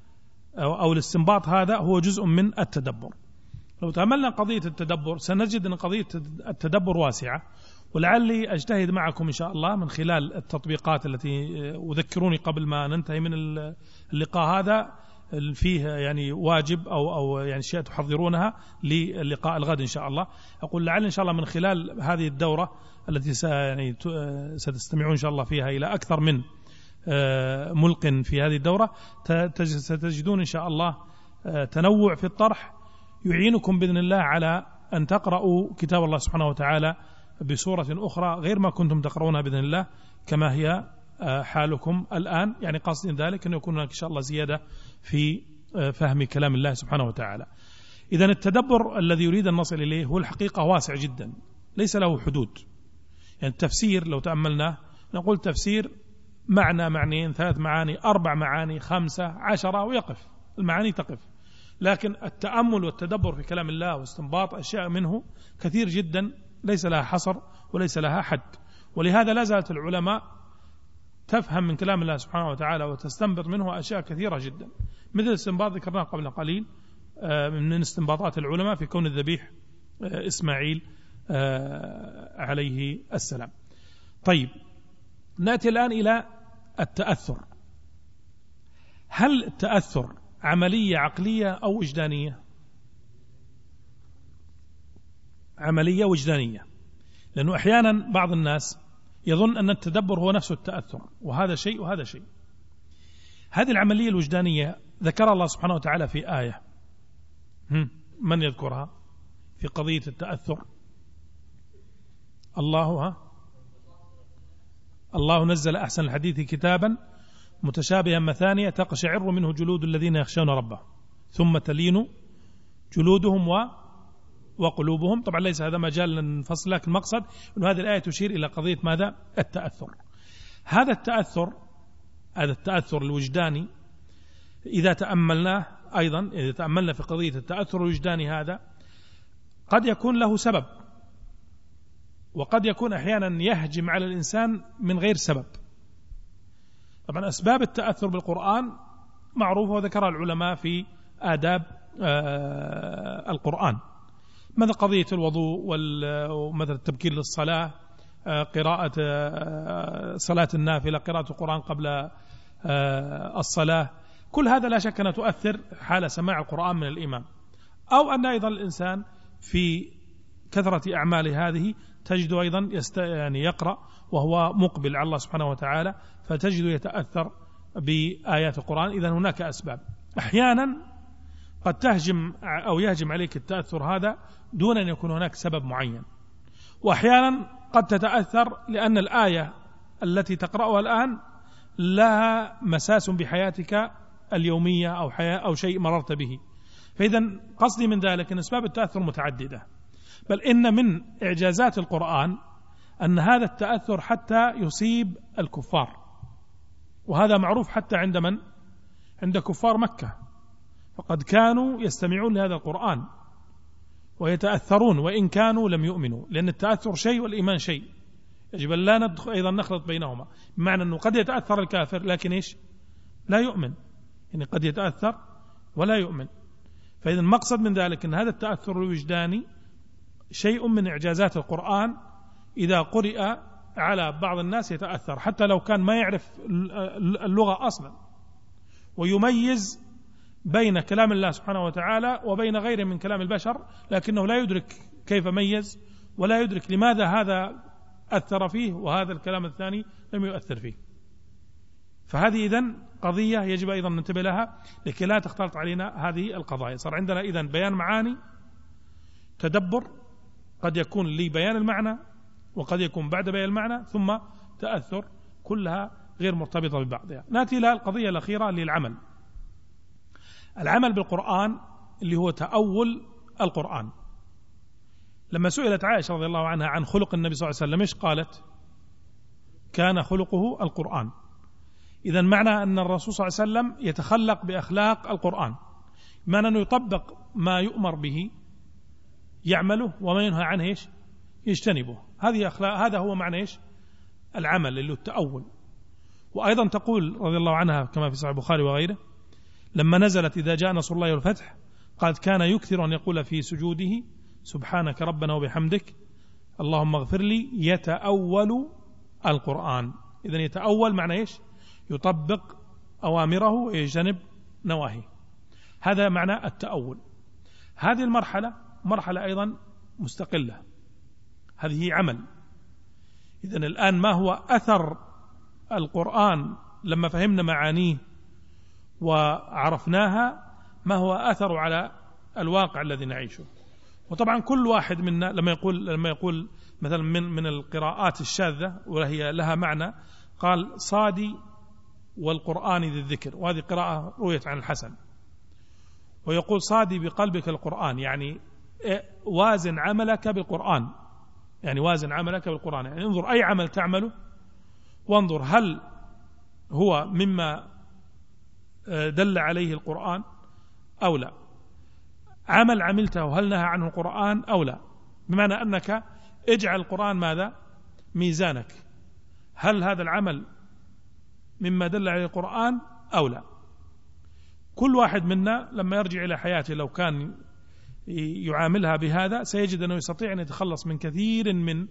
أو الاستنباط هذا هو جزء من التدبر. لو تأملنا قضية التدبر سنجد أن قضية التدبر واسعة، ولعلي أجتهد معكم إن شاء الله من خلال التطبيقات التي أذكروني قبل ما ننتهي من اللقاء هذا فيه يعني واجب أو يعني شيء تحضرونها للقاء الغد إن شاء الله. أقول لعل إن شاء الله من خلال هذه الدورة التي يعني ستستمعون إن شاء الله فيها إلى أكثر من ملق في هذه الدورة، ستجدون إن شاء الله تنوع في الطرح يعينكم بإذن الله على أن تقرأوا كتاب الله سبحانه وتعالى بصورة أخرى غير ما كنتم تقرؤونها بإذن الله كما هي حالكم الآن. يعني قصد ذلك أن يكون هناك إن شاء الله زيادة في فهم كلام الله سبحانه وتعالى. إذن التدبر الذي يريد أن نصل إليه هو الحقيقة واسع جدا، ليس له حدود. يعني التفسير لو تأملناه نقول تفسير معنى، معنيين، 3 معاني، 4 معاني، 5، 10 ويقف، المعاني تقف. لكن التأمل والتدبر في كلام الله واستنباط أشياء منه كثير جدا، ليس لها حصر وليس لها حد. ولهذا لا زالت العلماء تفهم من كلام الله سبحانه وتعالى وتستنبط منه أشياء كثيرة جدا، مثل الاستنباط ذكرناه قبل قليل من استنباطات العلماء في كون الذبيح إسماعيل عليه السلام. طيب، نأتي الآن إلى التأثر. هل التأثر عملية عقلية أو وجدانية؟ عملية وجدانية، لأنه أحيانا بعض الناس يظن أن التدبر هو نفسه التأثر، وهذا شيء وهذا شيء. هذه العملية الوجدانية ذكر الله سبحانه وتعالى في آية، من يذكرها في قضية التأثر؟ الله نزل أحسن الحديث كتابا متشابها مثانية تقشعر منه جلود الذين يخشون ربهم ثم تلين جلودهم وقلوبهم. طبعا ليس هذا مجال لنفصل، لكن المقصد أن هذه الآية تشير إلى قضية ماذا؟ التأثر. هذا التأثر الوجداني إذا تأملناه أيضا، إذا تأملنا في قضية التأثر الوجداني هذا قد يكون له سبب، وقد يكون أحيانا يهجم على الإنسان من غير سبب. طبعا أسباب التأثر بالقرآن معروفة وذكرها العلماء في آداب القرآن، مثل قضية الوضوء ومثل التبكير للصلاة، قراءة صلاة النافلة، قراءة القرآن قبل الصلاة، كل هذا لا شك أنها تؤثر حال سماع القرآن من الإمام. أو أن أيضا الإنسان في كثرة أعماله هذه تجد أيضا يعني يقرأ وهو مقبل على الله سبحانه وتعالى، فتجد يتأثر بآيات القرآن. إذن هناك أسباب. أحيانا قد تهجم أو يهجم عليك التأثر هذا دون أن يكون هناك سبب معين، وأحيانا قد تتأثر لأن الآية التي تقرأها الآن لها مساس بحياتك اليومية أو شيء مررت به. فإذا قصدي من ذلك أن أسباب التأثر متعددة، بل إن من إعجازات القرآن أن هذا التأثر حتى يصيب الكفار، وهذا معروف حتى عند من؟ عند كفار مكة، فقد كانوا يستمعون لهذا القرآن ويتأثرون وإن كانوا لم يؤمنوا، لأن التأثر شيء والإيمان شيء، يجب أن لا أيضا نخلط بينهما، بمعنى أنه قد يتأثر الكافر لكن إيش؟ لا يؤمن، يعني قد يتأثر ولا يؤمن. فإذا المقصد من ذلك أن هذا التأثر الوجداني شيء من إعجازات القرآن، إذا قرئ على بعض الناس يتأثر حتى لو كان ما يعرف اللغة أصلا، ويميز بين كلام الله سبحانه وتعالى وبين غيره من كلام البشر، لكنه لا يدرك كيف ميز ولا يدرك لماذا هذا أثر فيه وهذا الكلام الثاني لم يؤثر فيه. فهذه إذن قضية يجب أيضا ننتبه لها لكي لا تختلط علينا هذه القضايا. صار عندنا إذن بيان معاني، تدبر قد يكون لبيان المعنى وقد يكون بعد بيان المعنى، ثم تأثر، كلها غير مرتبطة ببعضها. نأتي إلى القضية الأخيرة للعمل. العمل بالقرآن اللي هو تأول القرآن. لما سئلت عائشة رضي الله عنها عن خلق النبي صلى الله عليه وسلم، إيش قالت؟ كان خلقه القرآن. إذن معنى أن الرسول صلى الله عليه وسلم يتخلق بأخلاق القرآن، معنى أنه يطبق ما يؤمر به يعمله وما ينهى عنه إيش؟ يجتنبه. هذه أخلاق، هذا هو معنى إيش؟ العمل اللي هو التأول. وأيضا تقول رضي الله عنها كما في صحيح البخاري وغيره: لما نزلت إذا جاء نصر الله والفتح قال كان يكثر أن يقول في سجوده سبحانك ربنا وبحمدك اللهم اغفر لي، يتأول القرآن. إذن يتأول معنى إيش؟ يطبق أوامره ويجتنب نواهيه، هذا معنى التأول. هذه المرحلة مرحلة أيضا مستقلة، هذه عمل. إذن الآن ما هو أثر القرآن لما فهمنا معانيه وعرفناها، ما هو أثر على الواقع الذي نعيشه؟ وطبعا كل واحد منا لما يقول مثلا من القراءات الشاذة وهي لها معنى، قال صادي والقرآن ذي الذكر، وهذه قراءة رويت عن الحسن. ويقول صادي بقلبك القرآن، يعني وازن عملك بالقرآن، يعني وازن عملك بالقرآن، يعني انظر أي عمل تعمله وانظر هل هو مما دل عليه القرآن أو لا، عمل عملته هل نهى عنه القرآن أو لا، بمعنى أنك اجعل القرآن ماذا؟ ميزانك، هل هذا العمل مما دل عليه القرآن أو لا. كل واحد منا لما يرجع إلى حياته لو كان يعاملها بهذا سيجد أنه يستطيع أن يتخلص من كثير من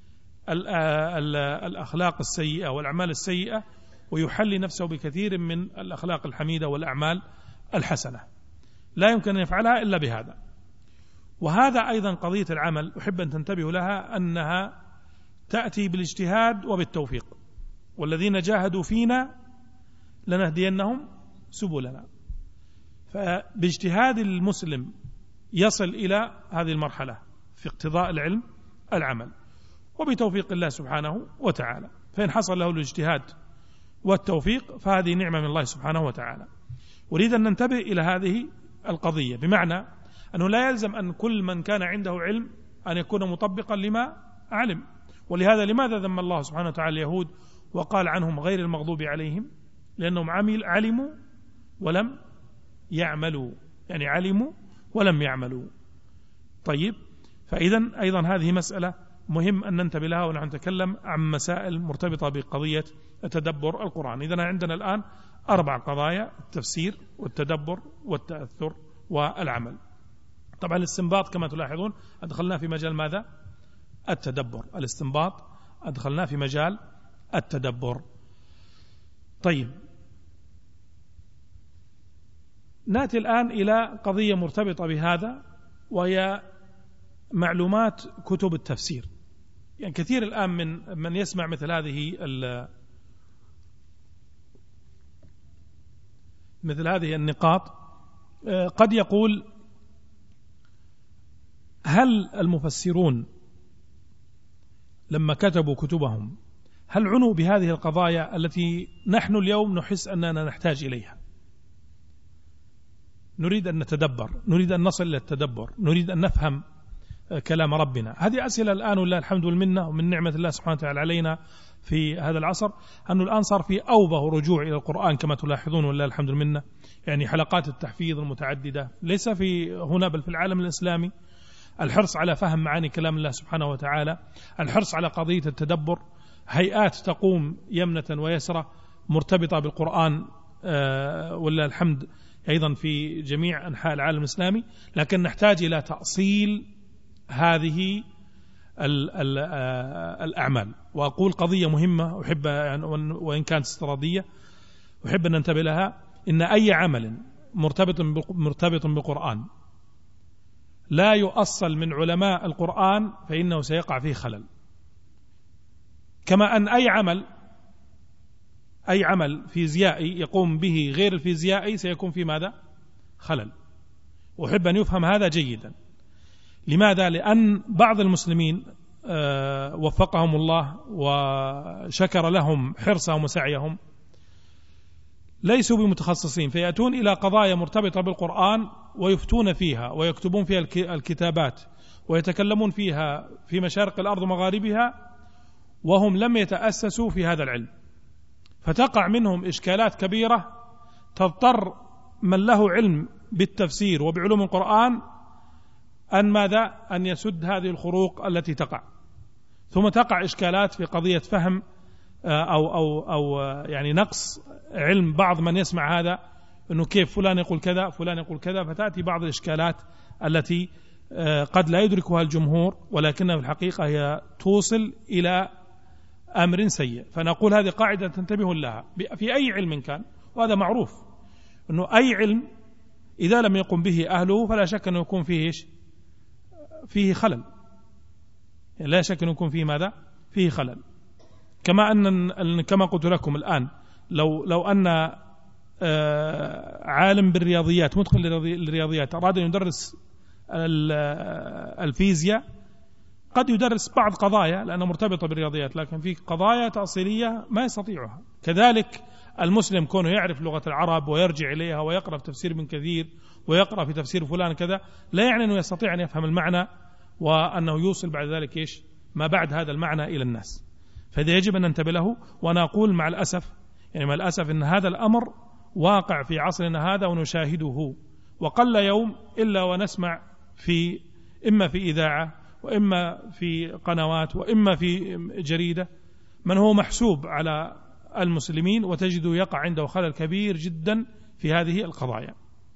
الأخلاق السيئة والأعمال السيئة، ويحلي نفسه بكثير من الأخلاق الحميدة والأعمال الحسنة، لا يمكن أن يفعلها إلا بهذا. وهذا أيضا قضية العمل أحب أن تنتبهوا لها، أنها تأتي بالاجتهاد وبالتوفيق، والذين جاهدوا فينا لنهدينهم سبلنا. فباجتهاد المسلم يصل إلى هذه المرحلة في اقتضاء العلم العمل، وبتوفيق الله سبحانه وتعالى. فإن حصل له الاجتهاد والتوفيق فهذه نعمة من الله سبحانه وتعالى. أريد أن ننتبه إلى هذه القضية، بمعنى أنه لا يلزم أن كل من كان عنده علم أن يكون مطبقا لما علم. ولهذا لماذا ذم الله سبحانه وتعالى اليهود وقال عنهم غير المغضوب عليهم؟ لأنهم علموا ولم يعملوا، يعني علموا ولم يعملوا. طيب، فإذا أيضا هذه مسألة مهم أن ننتبه لها ونحن نتكلم عن مسائل مرتبطة بقضية تدبر القرآن. إذن عندنا الآن 4 قضايا: التفسير والتدبر والتأثر والعمل. طبعا الاستنباط كما تلاحظون أدخلنا في مجال ماذا؟ التدبر. الاستنباط أدخلنا في مجال التدبر. طيب، نأتي الآن إلى قضية مرتبطة بهذا، وهي معلومات كتب التفسير. يعني كثير الآن من يسمع مثل هذه النقاط قد يقول: هل المفسرون لما كتبوا كتبهم هل عنوا بهذه القضايا التي نحن اليوم نحس أننا نحتاج إليها؟ نريد أن نتدبر، نريد أن نصل إلى التدبر، نريد أن نفهم كلام ربنا. هذه أسئلة الآن ولله الحمد والمنة، ومن نعمة الله سبحانه وتعالى علينا في هذا العصر أنه الآن صار في أوبه رجوع إلى القرآن كما تلاحظون ولله الحمد والمنة. يعني حلقات التحفيظ المتعددة ليس في هنا بل في العالم الإسلامي، الحرص على فهم معاني كلام الله سبحانه وتعالى، الحرص على قضية التدبر، هيئات تقوم يمنة ويسرة مرتبطة بالقرآن ولله الحمد أيضا في جميع أنحاء العالم الإسلامي. لكن نحتاج إلى تأصيل هذه الأعمال. وأقول قضية مهمة أحب وإن كانت استرادية أحب أن ننتبه لها: إن أي عمل مرتبط بالقرآن لا يؤصل من علماء القرآن فإنه سيقع فيه خلل. كما أن أي عمل فيزيائي يقوم به غير الفيزيائي سيكون في ماذا؟ خلل. وأحب أن يفهم هذا جيدا. لماذا؟ لأن بعض المسلمين وفقهم الله وشكر لهم حرصهم وسعيهم ليسوا بمتخصصين، فيأتون إلى قضايا مرتبطة بالقرآن ويفتون فيها ويكتبون فيها الكتابات ويتكلمون فيها في مشارق الأرض ومغاربها وهم لم يتأسسوا في هذا العلم، فتقع منهم إشكالات كبيرة تضطر من له علم بالتفسير وبعلوم القرآن أن يسد هذه الخروق التي تقع. ثم تقع إشكالات في قضية فهم أو يعني نقص علم بعض من يسمع هذا، أنه كيف فلان يقول كذا فلان يقول كذا، فتأتي بعض الإشكالات التي قد لا يدركها الجمهور، ولكنها في الحقيقة هي توصل إلى أمر سيء. فنقول هذه قاعدة تنتبه لها في أي علم كان، وهذا معروف أنه أي علم إذا لم يقم به أهله فلا شك أنه يكون فيه فيه خلل، يعني لا شك أنه يكون فيه ماذا؟ فيه خلل. كما قلت لكم الآن، لو أن عالم بالرياضيات مدخل للرياضيات أراد أن يدرس الفيزياء، قد يدرس بعض قضايا لأنها مرتبطة بالرياضيات، لكن في قضايا تأصيلية ما يستطيعها. كذلك المسلم كونه يعرف لغة العرب ويرجع إليها ويقرأ في تفسير ابن كثير ويقرأ في تفسير فلان كذا، لا يعني أنه يستطيع أن يفهم المعنى وأنه يوصل بعد ذلك ما بعد هذا المعنى إلى الناس. فهذا يجب أن ننتبه له. وأنا أقول مع الأسف أن هذا الأمر واقع في عصرنا هذا ونشاهده، وقل يوم إلا ونسمع إما في إذاعة وإما في قنوات وإما في جريدة من هو محسوب على المسلمين، وتجد يقع عنده خلل كبير جدا في هذه القضايا.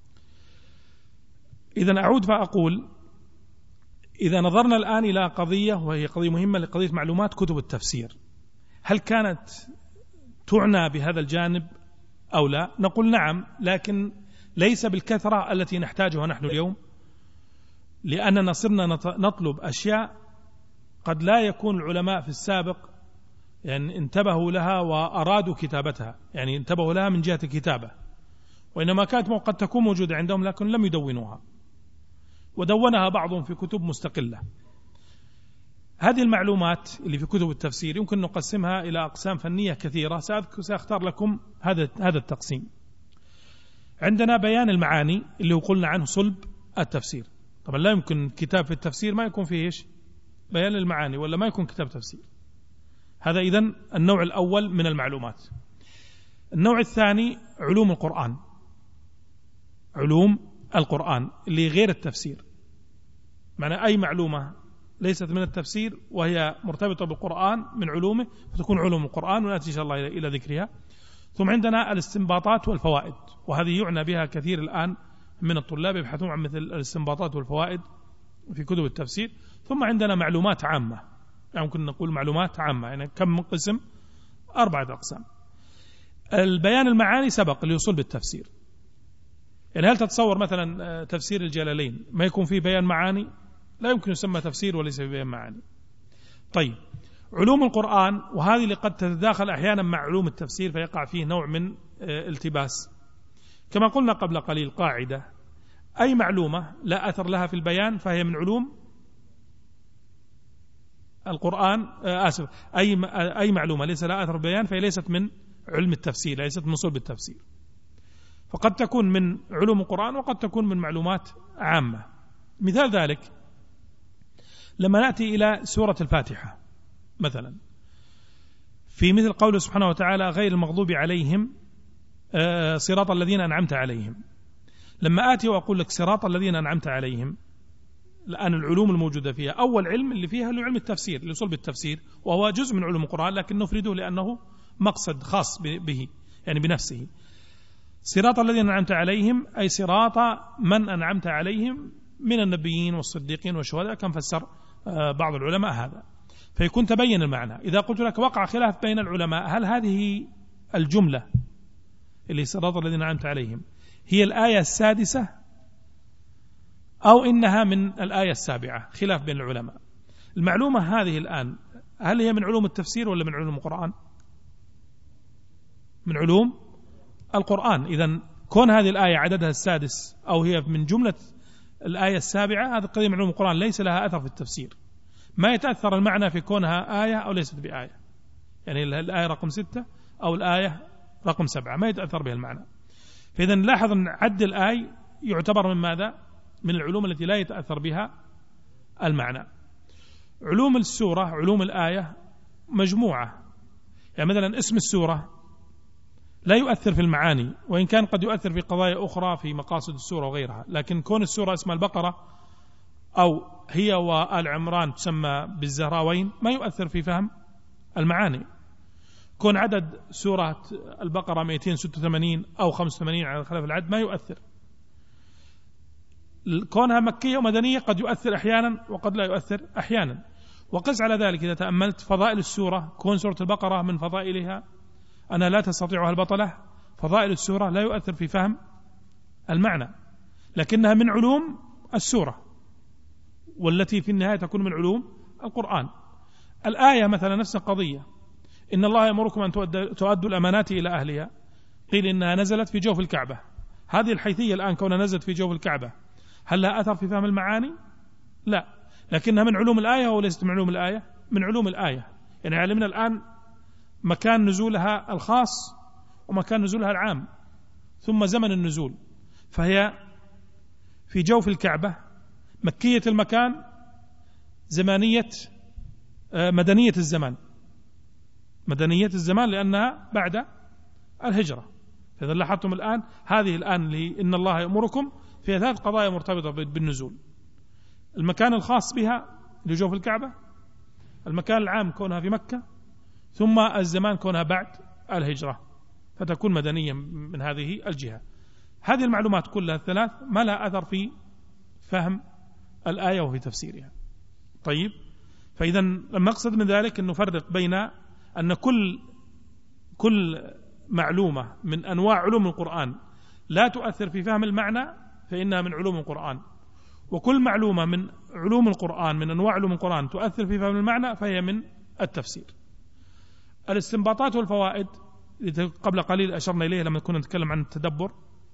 إذن أعود فأقول، إذا نظرنا الآن إلى قضية وهي قضية مهمة لقضية معلومات كتب التفسير، هل كانت تعنى بهذا الجانب أو لا؟ نقول نعم، لكن ليس بالكثرة التي نحتاجها نحن اليوم، لأننا صرنا نطلب أشياء قد لا يكون العلماء في السابق يعني انتبهوا لها وأرادوا كتابتها، يعني انتبهوا لها من جهة الكتابة، وإنما كانت قد تكون موجودة عندهم لكن لم يدونوها، ودونها بعضهم في كتب مستقلة. هذه المعلومات اللي في كتب التفسير يمكن نقسمها إلى أقسام فنية كثيرة، سأختار لكم هذا التقسيم. عندنا بيان المعاني اللي قلنا عنه صلب التفسير. طبعا لا يمكن كتاب في التفسير ما يكون فيه بيان المعاني، ولا ما يكون كتاب تفسير. هذا إذن النوع الأول من المعلومات. النوع الثاني علوم القرآن، علوم القرآن اللي غير التفسير، معنى أي معلومة ليست من التفسير وهي مرتبطة بالقرآن من علومه فتكون علوم القرآن، ونأتي إن شاء الله إلى ذكرها. ثم عندنا الاستنباطات والفوائد، وهذه يعنى بها كثير الآن من الطلاب يبحثون عن مثل الاستنباطات والفوائد في كتب التفسير. ثم عندنا معلومات عامة، يعني ممكن نقول معلومات عامة، يعني كم قسم؟ 4 أقسام. البيان المعاني سبق اللي يصل بالتفسير، يعني هل تتصور مثلا تفسير الجلالين ما يكون فيه بيان معاني؟ لا يمكن يسمى تفسير وليس فيه بيان معاني. طيب علوم القرآن، وهذه اللي قد تتداخل أحيانا مع علوم التفسير فيقع فيه نوع من التباس. كما قلنا قبل قليل قاعدة: أي معلومة لا أثر لها في البيان فهي من علوم القرآن، أي معلومة ليس لها أثر في البيان فهي ليست من علم التفسير، ليست من صلب التفسير. فقد تكون من علوم القرآن وقد تكون من معلومات عامة. مثال ذلك لما نأتي إلى سورة الفاتحة مثلا، في مثل قوله سبحانه وتعالى: غير المغضوب عليهم صراط الذين أنعمت عليهم. لما آتي وأقول لك صراط الذين أنعمت عليهم، لأن العلوم الموجودة فيها أول علم اللي فيها هو علم التفسير اللي يصل بالتفسير، وهو جزء من علوم القرآن لكن نفرده لأنه مقصد خاص به، يعني بنفسه. صراط الذين أنعمت عليهم أي صراط من أنعمت عليهم من النبيين والصديقين والشهداء، كم فسر بعض العلماء هذا، فيكون تبين المعنى. إذا قلت لك وقع خلاف بين العلماء هل هذه الجملة اللي صراط الذين أنعمت عليهم هي الآية 6 أو إنها من الآية 7، خلاف بين العلماء. المعلومة هذه الآن هل هي من علوم التفسير ولا من علوم القرآن؟ من علوم القرآن. إذن كون هذه الآية عددها 6 أو هي من جملة الآية 7، هذا قضية من علوم القرآن ليس لها أثر في التفسير، ما يتأثر المعنى في كونها آية أو ليست بآية، يعني الآية رقم 6 أو الآية رقم 7 ما يتأثر بها المعنى. فإذا نلاحظ أن عد الآية يعتبر من ماذا؟ من العلوم التي لا يتأثر بها المعنى. علوم السورة، علوم الآية مجموعة، يعني مثلا اسم السورة لا يؤثر في المعاني، وإن كان قد يؤثر في قضايا أخرى في مقاصد السورة وغيرها، لكن كون السورة اسمها البقرة أو هي وآل عمران تسمى بالزهراوين ما يؤثر في فهم المعاني. كون عدد سورة البقرة 286 أو 85 على خلاف العدد ما يؤثر. كونها مكية ومدنية قد يؤثر أحيانا وقد لا يؤثر أحيانا. وقس على ذلك إذا تأملت فضائل السورة، كون سورة البقرة من فضائلها أنا لا تستطيعها البطلة، فضائل السورة لا يؤثر في فهم المعنى، لكنها من علوم السورة، والتي في النهاية تكون من علوم القرآن. الآية مثلا نفس القضية، إن الله يأمركم أن تؤدوا الأمانات إلى أهلها، قيل إنها نزلت في جوف الكعبة. هذه الحيثية الآن كونها نزلت في جوف الكعبة هل لها أثر في فهم المعاني؟ لا، لكنها من علوم الآية وليست من علوم الآية، من علوم الآية. يعني علمنا الآن مكان نزولها الخاص ومكان نزولها العام، ثم زمن النزول، فهي في جوف الكعبة، مكية المكان، زمانية مدنية الزمان، مدنية الزمان لأنها بعد الهجرة. فإذا لاحظتم الآن هذه الآن إن الله يأمركم فيها 3 قضايا مرتبطة بالنزول: المكان الخاص بها لجوف الكعبة، المكان العام كونها في مكة، ثم الزمان كونها بعد الهجرة، فتكون مدنية من هذه الجهة. هذه المعلومات كلها ال3 ما لها أثر في فهم الآية وفي تفسيرها. طيب، فإذا لما أقصد من ذلك أن نفرق بين أن كل معلومة من أنواع علوم القرآن لا تؤثر في فهم المعنى فإنها من علوم القرآن، وكل معلومة من علوم القرآن من أنواع علوم القرآن تؤثر في فهم المعنى فهي من التفسير. الاستنباطات والفوائد قبل قليل أشرنا إليه لما كنا نتكلم عن التدبر،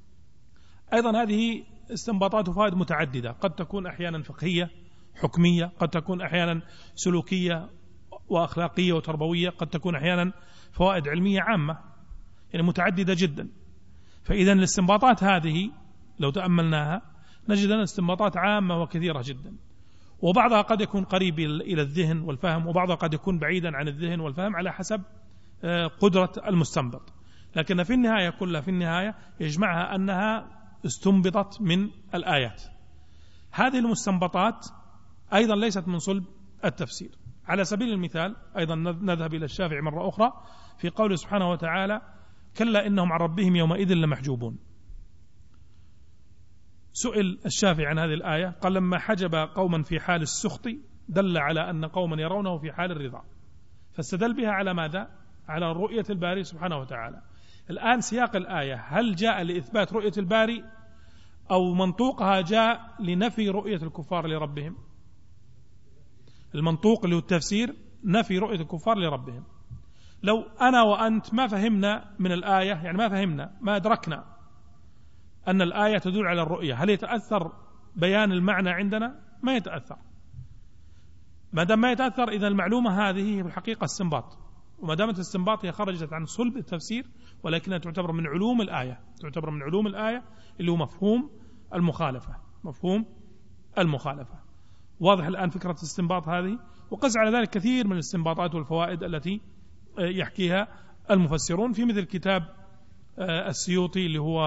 أيضا هذه استنباطات وفوائد متعددة، قد تكون أحيانا فقهية حكمية، قد تكون أحيانا سلوكية وأخلاقية وتربوية، قد تكون أحيانا فوائد علمية عامة، يعني متعددة جدا. فإذا الاستنباطات هذه لو تأملناها نجد أن استنباطات عامة وكثيرة جدا، وبعضها قد يكون قريب إلى الذهن والفهم، وبعضها قد يكون بعيدا عن الذهن والفهم على حسب قدرة المستنبط، لكن في النهاية كلها في النهاية يجمعها أنها استنبطت من الآيات. هذه المستنبطات أيضا ليست من صلب التفسير. على سبيل المثال أيضا نذهب إلى الشافعي مرة أخرى في قوله سبحانه وتعالى: كلا إنهم عن ربهم يومئذ لمحجوبون. سئل الشافعي عن هذه الآية، قال: لما حجب قوما في حال السخط دل على أن قوما يرونه في حال الرضا، فاستدل بها على ماذا؟ على رؤية الباري سبحانه وتعالى. الآن سياق الآية هل جاء لإثبات رؤية الباري أو منطوقها جاء لنفي رؤية الكفار لربهم؟ المنطوق اللي هو التفسير نفي رؤية الكفار لربهم. لو أنا وأنت ما فهمنا من الآية، يعني ما فهمنا ما أدركنا أن الآية تدل على الرؤية، هل يتأثر بيان المعنى عندنا؟ ما يتأثر. ما دام ما يتأثر إذا المعلومة هذه هي بالحقيقة استنباط، وما دامت استنباط هي خرجت عن صلب التفسير، ولكنها تعتبر من علوم الآية، تعتبر من علوم الآية اللي هو مفهوم المخالفة، مفهوم المخالفة. واضح الآن فكرة الاستنباط هذه، وقس على ذلك كثير من الاستنباطات والفوائد التي يحكيها المفسرون في مثل كتاب السيوطي اللي هو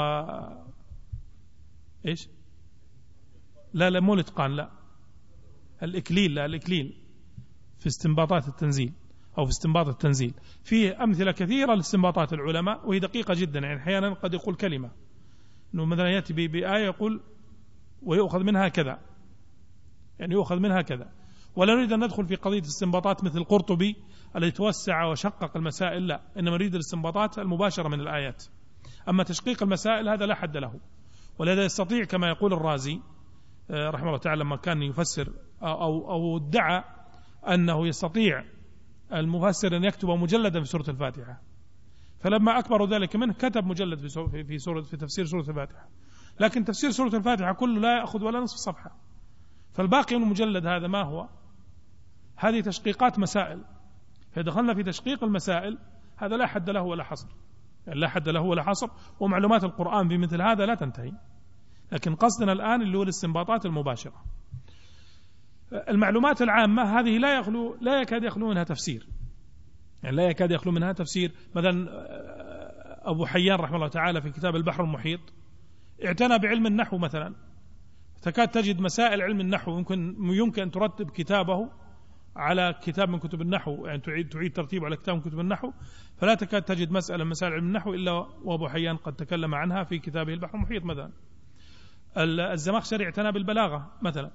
إيش؟ لا مو الإتقان، لا الإكليل، لا الإكليل في استنباطات التنزيل أو في استنباط التنزيل، فيه أمثلة كثيرة لاستنباطات العلماء وهي دقيقة جدا. يعني أحيانا قد يقول كلمة إنه مثلا يأتي بآية يقول ويؤخذ منها كذا، يعني يؤخذ منها كذا. ولا نريد أن ندخل في قضية استنباطات مثل القرطبي الذي توسع وشقق المسائل، لا، إنما نريد الاستنباطات المباشرة من الآيات. أما تشقيق المسائل هذا لا حد له، ولهذا يستطيع كما يقول الرازي رحمه الله تعالى لما كان يفسر أو ادعى أنه يستطيع المفسر أن يكتب مجلدا في سورة الفاتحة، فلما أكبروا ذلك منه كتب مجلد في تفسير سورة الفاتحة، لكن تفسير سورة الفاتحة كله لا يأخذ ولا نصف صفحة، فالباقي من المجلد هذا ما هو؟ هذه تشقيقات مسائل. فدخلنا في تشقيق المسائل هذا لا حد له ولا حصر، يعني لا حد له ولا حصر، ومعلومات القرآن بمثل هذا لا تنتهي. لكن قصدنا الآن اللي هو الاستنباطات المباشرة. المعلومات العامة هذه لا يكاد يخلو منها تفسير، يعني لا يكاد يخلو منها تفسير. مثلا أبو حيان رحمه الله تعالى في كتاب البحر المحيط اعتنى بعلم النحو مثلا، تكاد تجد مسائل علم النحو يمكن أن ترتب كتابه على كتاب من كتب النحو، يعني تعيد ترتيبه على كتاب من كتب النحو، فلا تكاد تجد مسألة من مسائل علم النحو إلا وأبو حيان قد تكلم عنها في كتابه البحر المحيط مثلا. الزمخشري اعتنى بالبلاغة مثلا،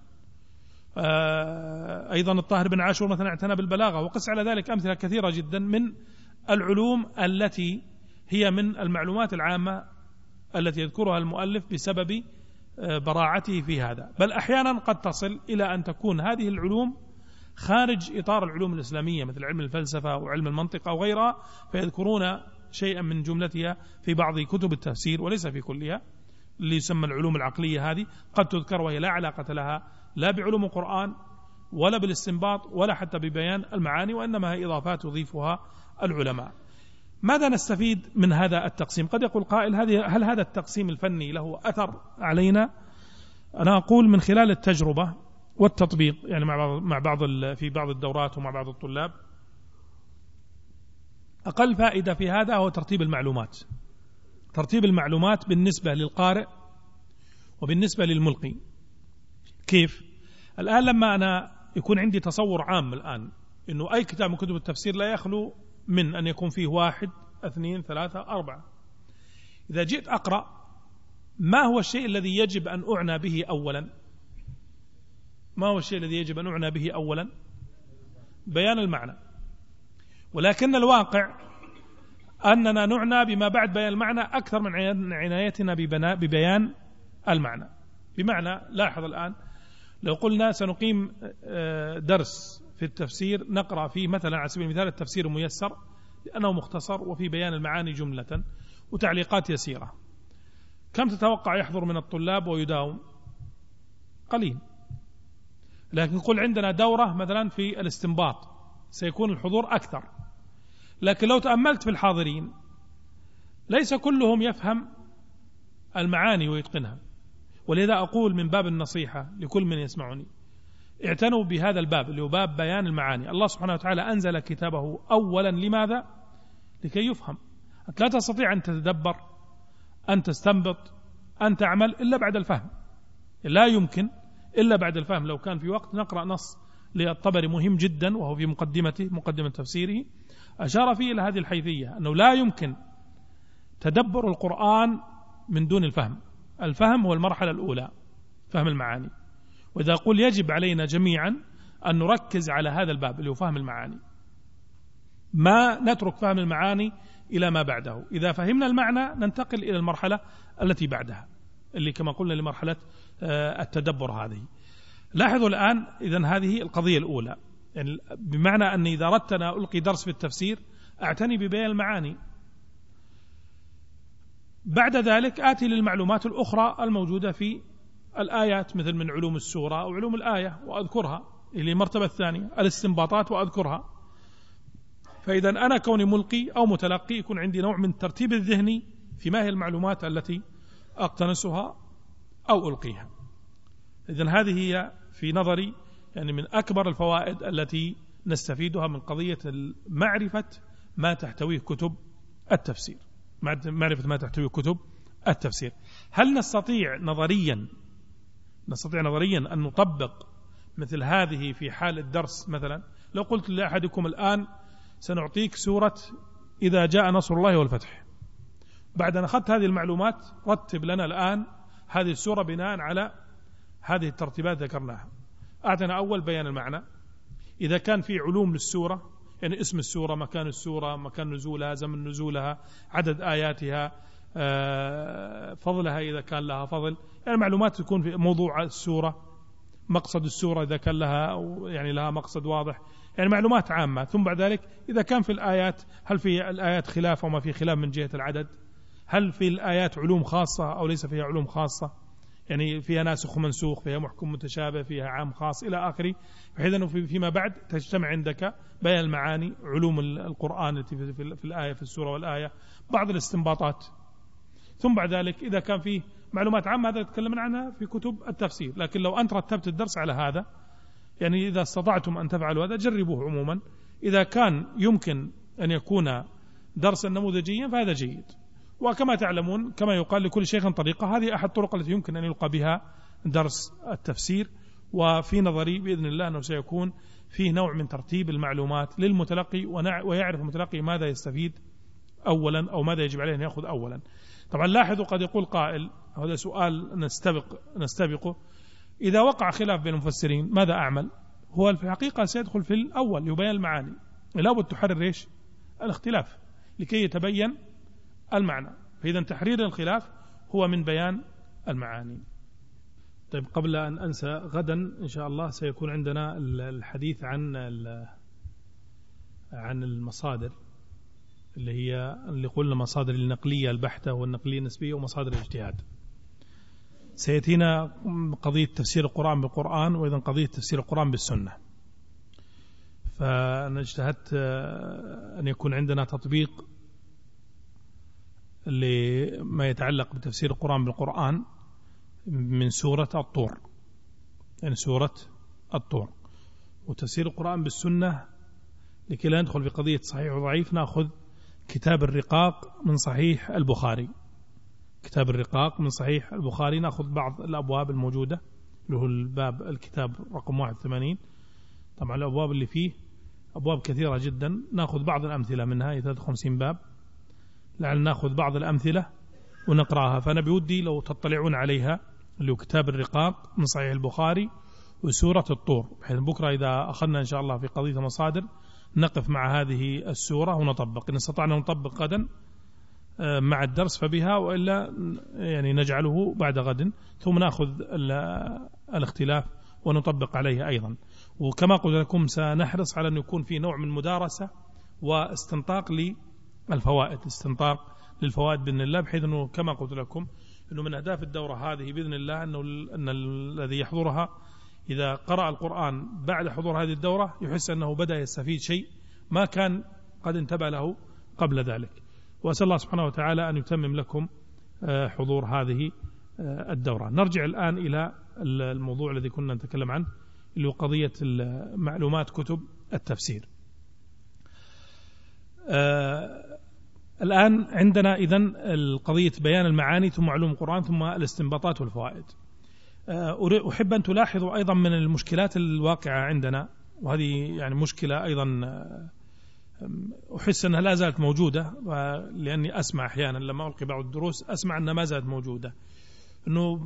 أيضا الطاهر بن عاشور مثلا اعتنى بالبلاغة، وقس على ذلك أمثلة كثيرة جدا من العلوم التي هي من المعلومات العامة التي يذكرها المؤلف بسبب براعته في هذا. بل أحيانا قد تصل إلى أن تكون هذه العلوم خارج إطار العلوم الإسلامية مثل علم الفلسفة وعلم المنطق أو غيرها، فيذكرون شيئا من جملتها في بعض كتب التفسير وليس في كلها، اللي يسمى العلوم العقلية. هذه قد تذكر وهي لا علاقة لها لا بعلوم القرآن ولا بالاستنباط ولا حتى ببيان المعاني، وإنما هي إضافات يضيفها العلماء. ماذا نستفيد من هذا التقسيم؟ قد يقول قائل هل هذا التقسيم الفني له أثر علينا؟ أنا أقول من خلال التجربة والتطبيق، يعني في بعض الدورات ومع بعض الطلاب، أقل فائدة في هذا هو ترتيب المعلومات. ترتيب المعلومات بالنسبة للقارئ وبالنسبة للملقي. كيف؟ الآن لما أنا يكون عندي تصور عام الآن إنه أي كتاب من كتب التفسير لا يخلو من أن يكون فيه 1 2 3 4، إذا جئت أقرأ ما هو الشيء الذي يجب أن أعنى به أولا؟ ما هو الشيء الذي يجب أن أعنى به أولا؟ بيان المعنى. ولكن الواقع أننا نعنى بما بعد بيان المعنى أكثر من عنايتنا ببيان المعنى. بمعنى لاحظ الآن لو قلنا سنقيم درس في التفسير نقرأ فيه مثلا على سبيل المثال التفسير الميسر لأنه مختصر وفي بيان المعاني جملة وتعليقات يسيرة، كم تتوقع يحضر من الطلاب ويداوم؟ قليل. لكن قل عندنا دورة مثلا في الاستنباط سيكون الحضور أكثر، لكن لو تأملت في الحاضرين ليس كلهم يفهم المعاني ويتقنها. ولذا أقول من باب النصيحة لكل من يسمعني، اعتنوا بهذا الباب اللي هو باب بيان المعاني. الله سبحانه وتعالى أنزل كتابه أولا لماذا؟ لكي يفهم. أنت لا تستطيع أن تتدبر، أن تستنبط، أن تعمل إلا بعد الفهم، لا يمكن إلا بعد الفهم. لو كان في وقت نقرأ نص للطبري مهم جدا وهو في مقدمة تفسيره أشار فيه إلى هذه الحيثية، أنه لا يمكن تدبر القرآن من دون الفهم. الفهم هو المرحلة الأولى، فهم المعاني. وإذا أقول يجب علينا جميعا أن نركز على هذا الباب اللي هو فهم المعاني، ما نترك فهم المعاني إلى ما بعده. إذا فهمنا المعنى ننتقل إلى المرحلة التي بعدها اللي كما قلنا لمرحلة التدبر هذه. لاحظوا الآن إذن هذه القضية الأولى، يعني بمعنى أن إذا أردت أن ألقي درس في التفسير أعتني ببيان المعاني. بعد ذلك آتي للمعلومات الأخرى الموجودة في الآيات مثل من علوم السورة أو علوم الآية وأذكرها، اللي مرتبة الثانية الاستنباطات وأذكرها. فإذا أنا كوني ملقي أو متلقي يكون عندي نوع من الترتيب الذهني في ما هي المعلومات التي أقتنسها أو ألقيها. إذن هذه هي في نظري يعني من أكبر الفوائد التي نستفيدها من قضية معرفة ما تحتويه كتب التفسير، معرفة ما تحتويه كتب التفسير. هل نستطيع نظريا أن نطبق مثل هذه في حال الدرس؟ مثلا لو قلت لأحدكم الآن سنعطيك سورة إذا جاء نصر الله والفتح، بعد أن أخذت هذه المعلومات رتب لنا الآن هذه السورة بناء على هذه الترتيبات ذكرناها. أعطنا أول بيان المعنى، إذا كان في علوم للسورة يعني اسم السورة، مكان السورة، مكان نزولها، زمن نزولها، عدد آياتها، فضلها إذا كان لها فضل، يعني معلومات تكون في موضوع السورة، مقصد السورة إذا كان لها يعني لها مقصد واضح، يعني معلومات عامة. ثم بعد ذلك إذا كان في الآيات هل في الآيات خلاف وما في خلاف من جهة العدد، هل في الآيات علوم خاصة أو ليس فيها علوم خاصة، يعني فيها ناسخ ومنسوخ، فيها محكم متشابه، فيها عام خاص إلى آخره، بحيث أنه فيما بعد تجتمع عندك بيان المعاني، علوم القرآن التي في الآية في السورة والآية، بعض الاستنباطات. ثم بعد ذلك إذا كان فيه معلومات عامة هذا تكلمنا عنها في كتب التفسير. لكن لو أنت رتبت الدرس على هذا، يعني إذا استطعتم أن تفعلوا هذا جربوه عموما. إذا كان يمكن أن يكون درسا نموذجيا فهذا جيد. وكما تعلمون كما يقال لكل شيخ طريقة، هذه أحد الطرق التي يمكن أن يلقى بها درس التفسير. وفي نظري بإذن الله أنه سيكون فيه نوع من ترتيب المعلومات للمتلقي، ويعرف المتلقي ماذا يستفيد أولا أو ماذا يجب عليه أن يأخذ أولا. طبعا لاحظوا قد يقول قائل، هذا سؤال نستبقه، إذا وقع خلاف بين المفسرين ماذا أعمل؟ هو في الحقيقة سيدخل في الأول يبين المعاني، لابد تحرر إيش؟ الاختلاف لكي يتبين المعنى، فإذا تحرير الخلاف هو من بيان المعاني. طيب قبل أن أنسى، غدا إن شاء الله سيكون عندنا الحديث عن المصادر اللي قلنا مصادر النقلية البحتة والنقلية النسبية ومصادر الاجتهاد. سيأتينا قضية تفسير القرآن بالقرآن، وإذا قضية تفسير القرآن بالسنة. فأنا اجتهدت أن يكون عندنا تطبيق لما يتعلق بتفسير القرآن بالقرآن من سورة الطور، يعني سورة الطور، وتفسير القرآن بالسنة لكي لا ندخل في قضية صحيح وضعيف. نأخذ كتاب الرقاق من صحيح البخاري، كتاب الرقاق من صحيح البخاري، نأخذ بعض الأبواب الموجودة اللي هو الكتاب رقم 81. طبعا الأبواب اللي فيه أبواب كثيرة جدا، نأخذ بعض الأمثلة منها 53 باب، لعل نأخذ بعض الأمثلة ونقرأها. فأنا بودي لو تطلعون عليها، اللي هو كتاب الرقاق من صحيح البخاري وسورة الطور، بحيث بكرة إذا أخذنا إن شاء الله في قضية المصادر نقف مع هذه السورة ونطبق، إن استطعنا نطبق غدا مع الدرس فبها، وإلا يعني نجعله بعد غد، ثم نأخذ الاختلاف ونطبق عليه أيضا. وكما قلت لكم سنحرص على أن يكون في نوع من مدارسة واستنطاق للفوائد، استنطاق للفوائد بإذن الله، بحيث أنه كما قلت لكم أنه من أهداف الدورة هذه بإذن الله أن الذي يحضرها إذا قرأ القرآن بعد حضور هذه الدورة يحس أنه بدأ يستفيد شيء ما كان قد انتبه له قبل ذلك. وأسأل الله سبحانه وتعالى أن يتمم لكم حضور هذه الدورة. نرجع الآن إلى الموضوع الذي كنا نتكلم عنه، اللي هو قضية معلومات كتب التفسير. الآن عندنا إذن القضية بيان المعاني ثم علوم القرآن ثم الاستنباطات والفوائد. أحب أن تلاحظوا أيضا من المشكلات الواقعة عندنا، وهذه يعني مشكلة أيضا أحس أنها لا زالت موجودة، لأني أسمع أحيانا لما ألقي بعض الدروس أسمع أنها ما زالت موجودة، أنه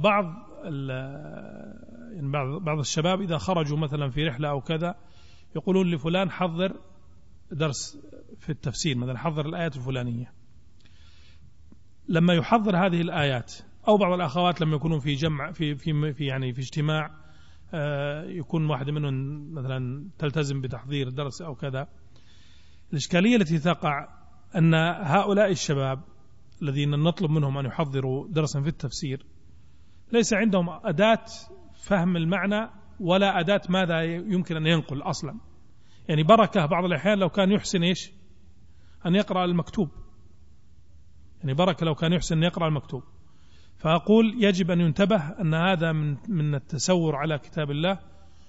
بعض الشباب إذا خرجوا مثلا في رحلة أو كذا يقولون لفلان حضر درس في التفسير، مثلا حضر الآيات الفلانية. لما يحضر هذه الآيات، أو بعض الأخوات لما يكونون في جمع في اجتماع، يكون واحد منهم مثلا تلتزم بتحضير درس أو كذا، الإشكالية التي تقع أن هؤلاء الشباب الذين نطلب منهم أن يحضروا درسا في التفسير ليس عندهم أداة فهم المعنى ولا أداة ماذا يمكن أن ينقل أصلا. يعني بركة بعض الأحيان لو كان يحسن إيش أن يقرأ المكتوب، يعني بركة لو كان يحسن أن يقرأ المكتوب. فأقول يجب أن ينتبه أن هذا من التسور على كتاب الله،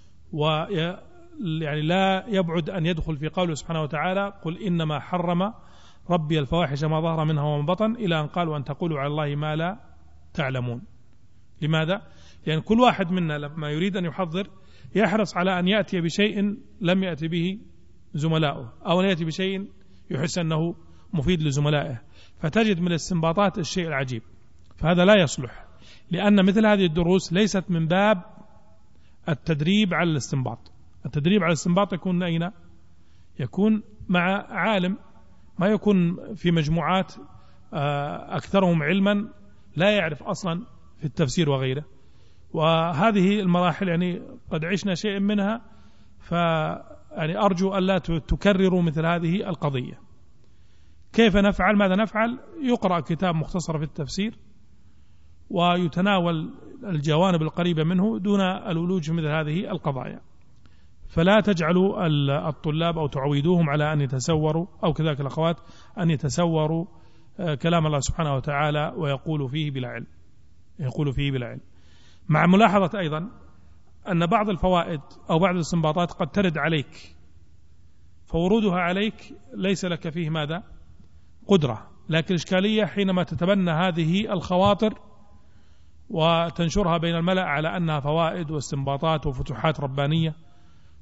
ويعني لا يبعد أن يدخل في قوله سبحانه وتعالى قل إنما حرم ربي الفواحش ما ظهر منها وما بطن، إلى أن قال وأن تقولوا على الله ما لا تعلمون. لماذا؟ لأن يعني كل واحد منا لما يريد أن يحضر يحرص على أن يأتي بشيء لم يأتي به زملائه، أو أن يأتي بشيء يحس أنه مفيد لزملائه، فتجد من الاستنباطات الشيء العجيب. فهذا لا يصلح، لأن مثل هذه الدروس ليست من باب التدريب على الاستنباط. التدريب على الاستنباط يكون أين؟ يكون مع عالم، ما يكون في مجموعات أكثرهم علما لا يعرف أصلا في التفسير وغيره. وهذه المراحل يعني قد عشنا شيء منها، يعني أرجو ألا تكرروا مثل هذه القضية. كيف نفعل؟ ماذا نفعل؟ يقرأ كتاب مختصر في التفسير ويتناول الجوانب القريبة منه دون الولوج في مثل هذه القضايا. فلا تجعلوا الطلاب أو تعودوهم على أن يتسوروا، أو كذلك الأخوات أن يتسوروا كلام الله سبحانه وتعالى ويقولوا فيه بلا علم، يقولوا فيه بلا علم. مع ملاحظة أيضا أن بعض الفوائد أو بعض الاستنباطات قد ترد عليك، فورودها عليك ليس لك فيه ماذا؟ قدرة. لكن الإشكالية حينما تتبنى هذه الخواطر وتنشرها بين الملأ على أنها فوائد واستنباطات وفتوحات ربانية،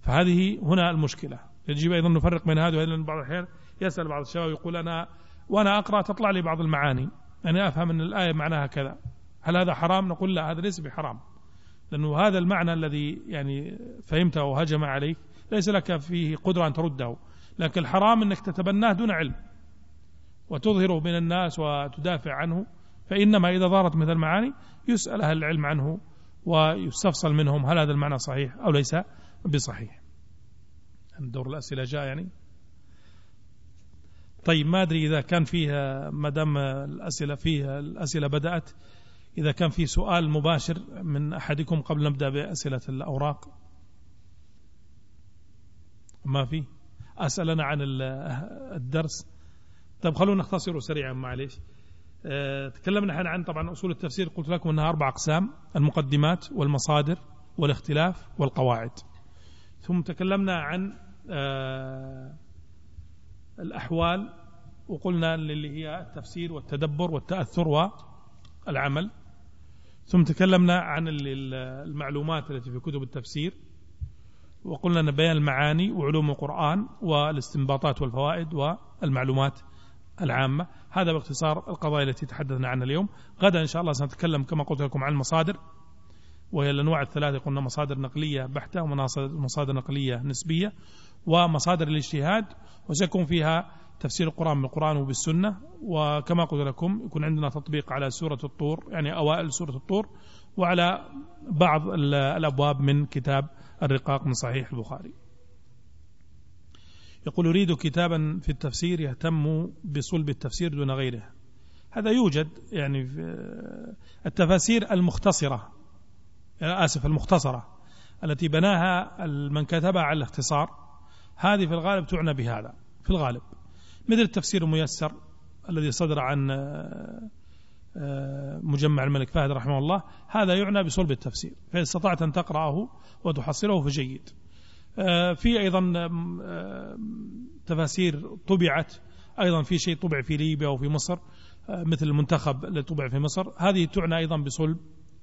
فهذه هنا المشكلة. يجب أيضا نفرق بين هذا وهذا. بعض الأحيان يسأل بعض الشباب يقول وأنا أقرأ تطلع لي بعض المعاني، أنا أفهم أن الآية معناها كذا، هل هذا حرام؟ نقول لا، هذا ليس بحرام، لأنه هذا المعنى الذي يعني فهمته وهجم عليك ليس لك فيه قدرة أن ترده، لكن الحرام أنك تتبناه دون علم وتظهره بين الناس وتدافع عنه. فإنما إذا ظهرت مثل المعاني يسأل أهل العلم عنه ويستفصل منهم هل هذا المعنى صحيح أو ليس بصحيح. دور الأسئلة جاء يعني. طيب ما أدري إذا كان فيها مدام الأسئلة بدأت، إذا كان في سؤال مباشر من أحدكم قبل نبدأ بأسئلة الأوراق. ما في أسألنا عن الدرس. طيب خلونا نختصره سريعا معليش. تكلمنا نحن عن طبعا أصول التفسير، قلت لكم أنها 4 أقسام: المقدمات والمصادر والاختلاف والقواعد. ثم تكلمنا عن الأحوال، وقلنا اللي هي التفسير والتدبر والتأثر والعمل. ثم تكلمنا عن المعلومات التي في كتب التفسير، وقلنا أن بيان المعاني وعلوم القرآن والاستنباطات والفوائد والمعلومات العامة. هذا باختصار القضايا التي تحدثنا عنها اليوم. غدا إن شاء الله سنتكلم كما قلت لكم عن المصادر، وهي الأنواع الثلاثة. قلنا مصادر نقلية بحتة، ومصادر نقلية نسبية، ومصادر الاجتهاد، وسيكون فيها تفسير القرآن بالقرآن وبالسنة. وكما قلت لكم يكون عندنا تطبيق على سورة الطور، يعني أوائل سورة الطور، وعلى بعض الأبواب من كتاب الرقاق من صحيح البخاري. يقول: يريد كتابا في التفسير يهتم بصلب التفسير دون غيره. هذا يوجد يعني في التفاسير المختصرة، المختصرة التي بناها من كتبها على الاختصار، هذه في الغالب تعنى بهذا في الغالب، مثل التفسير الميسر الذي صدر عن مجمع الملك فهد رحمه الله. هذا يعنى بصلب التفسير، فإذا استطعت أن تقرأه وتحصله فجيد. في أيضا تفاسير طبعت أيضا، في شيء طبع في ليبيا وفي مصر مثل المنتخب اللي طبع في مصر، هذه تعنى أيضا بصلب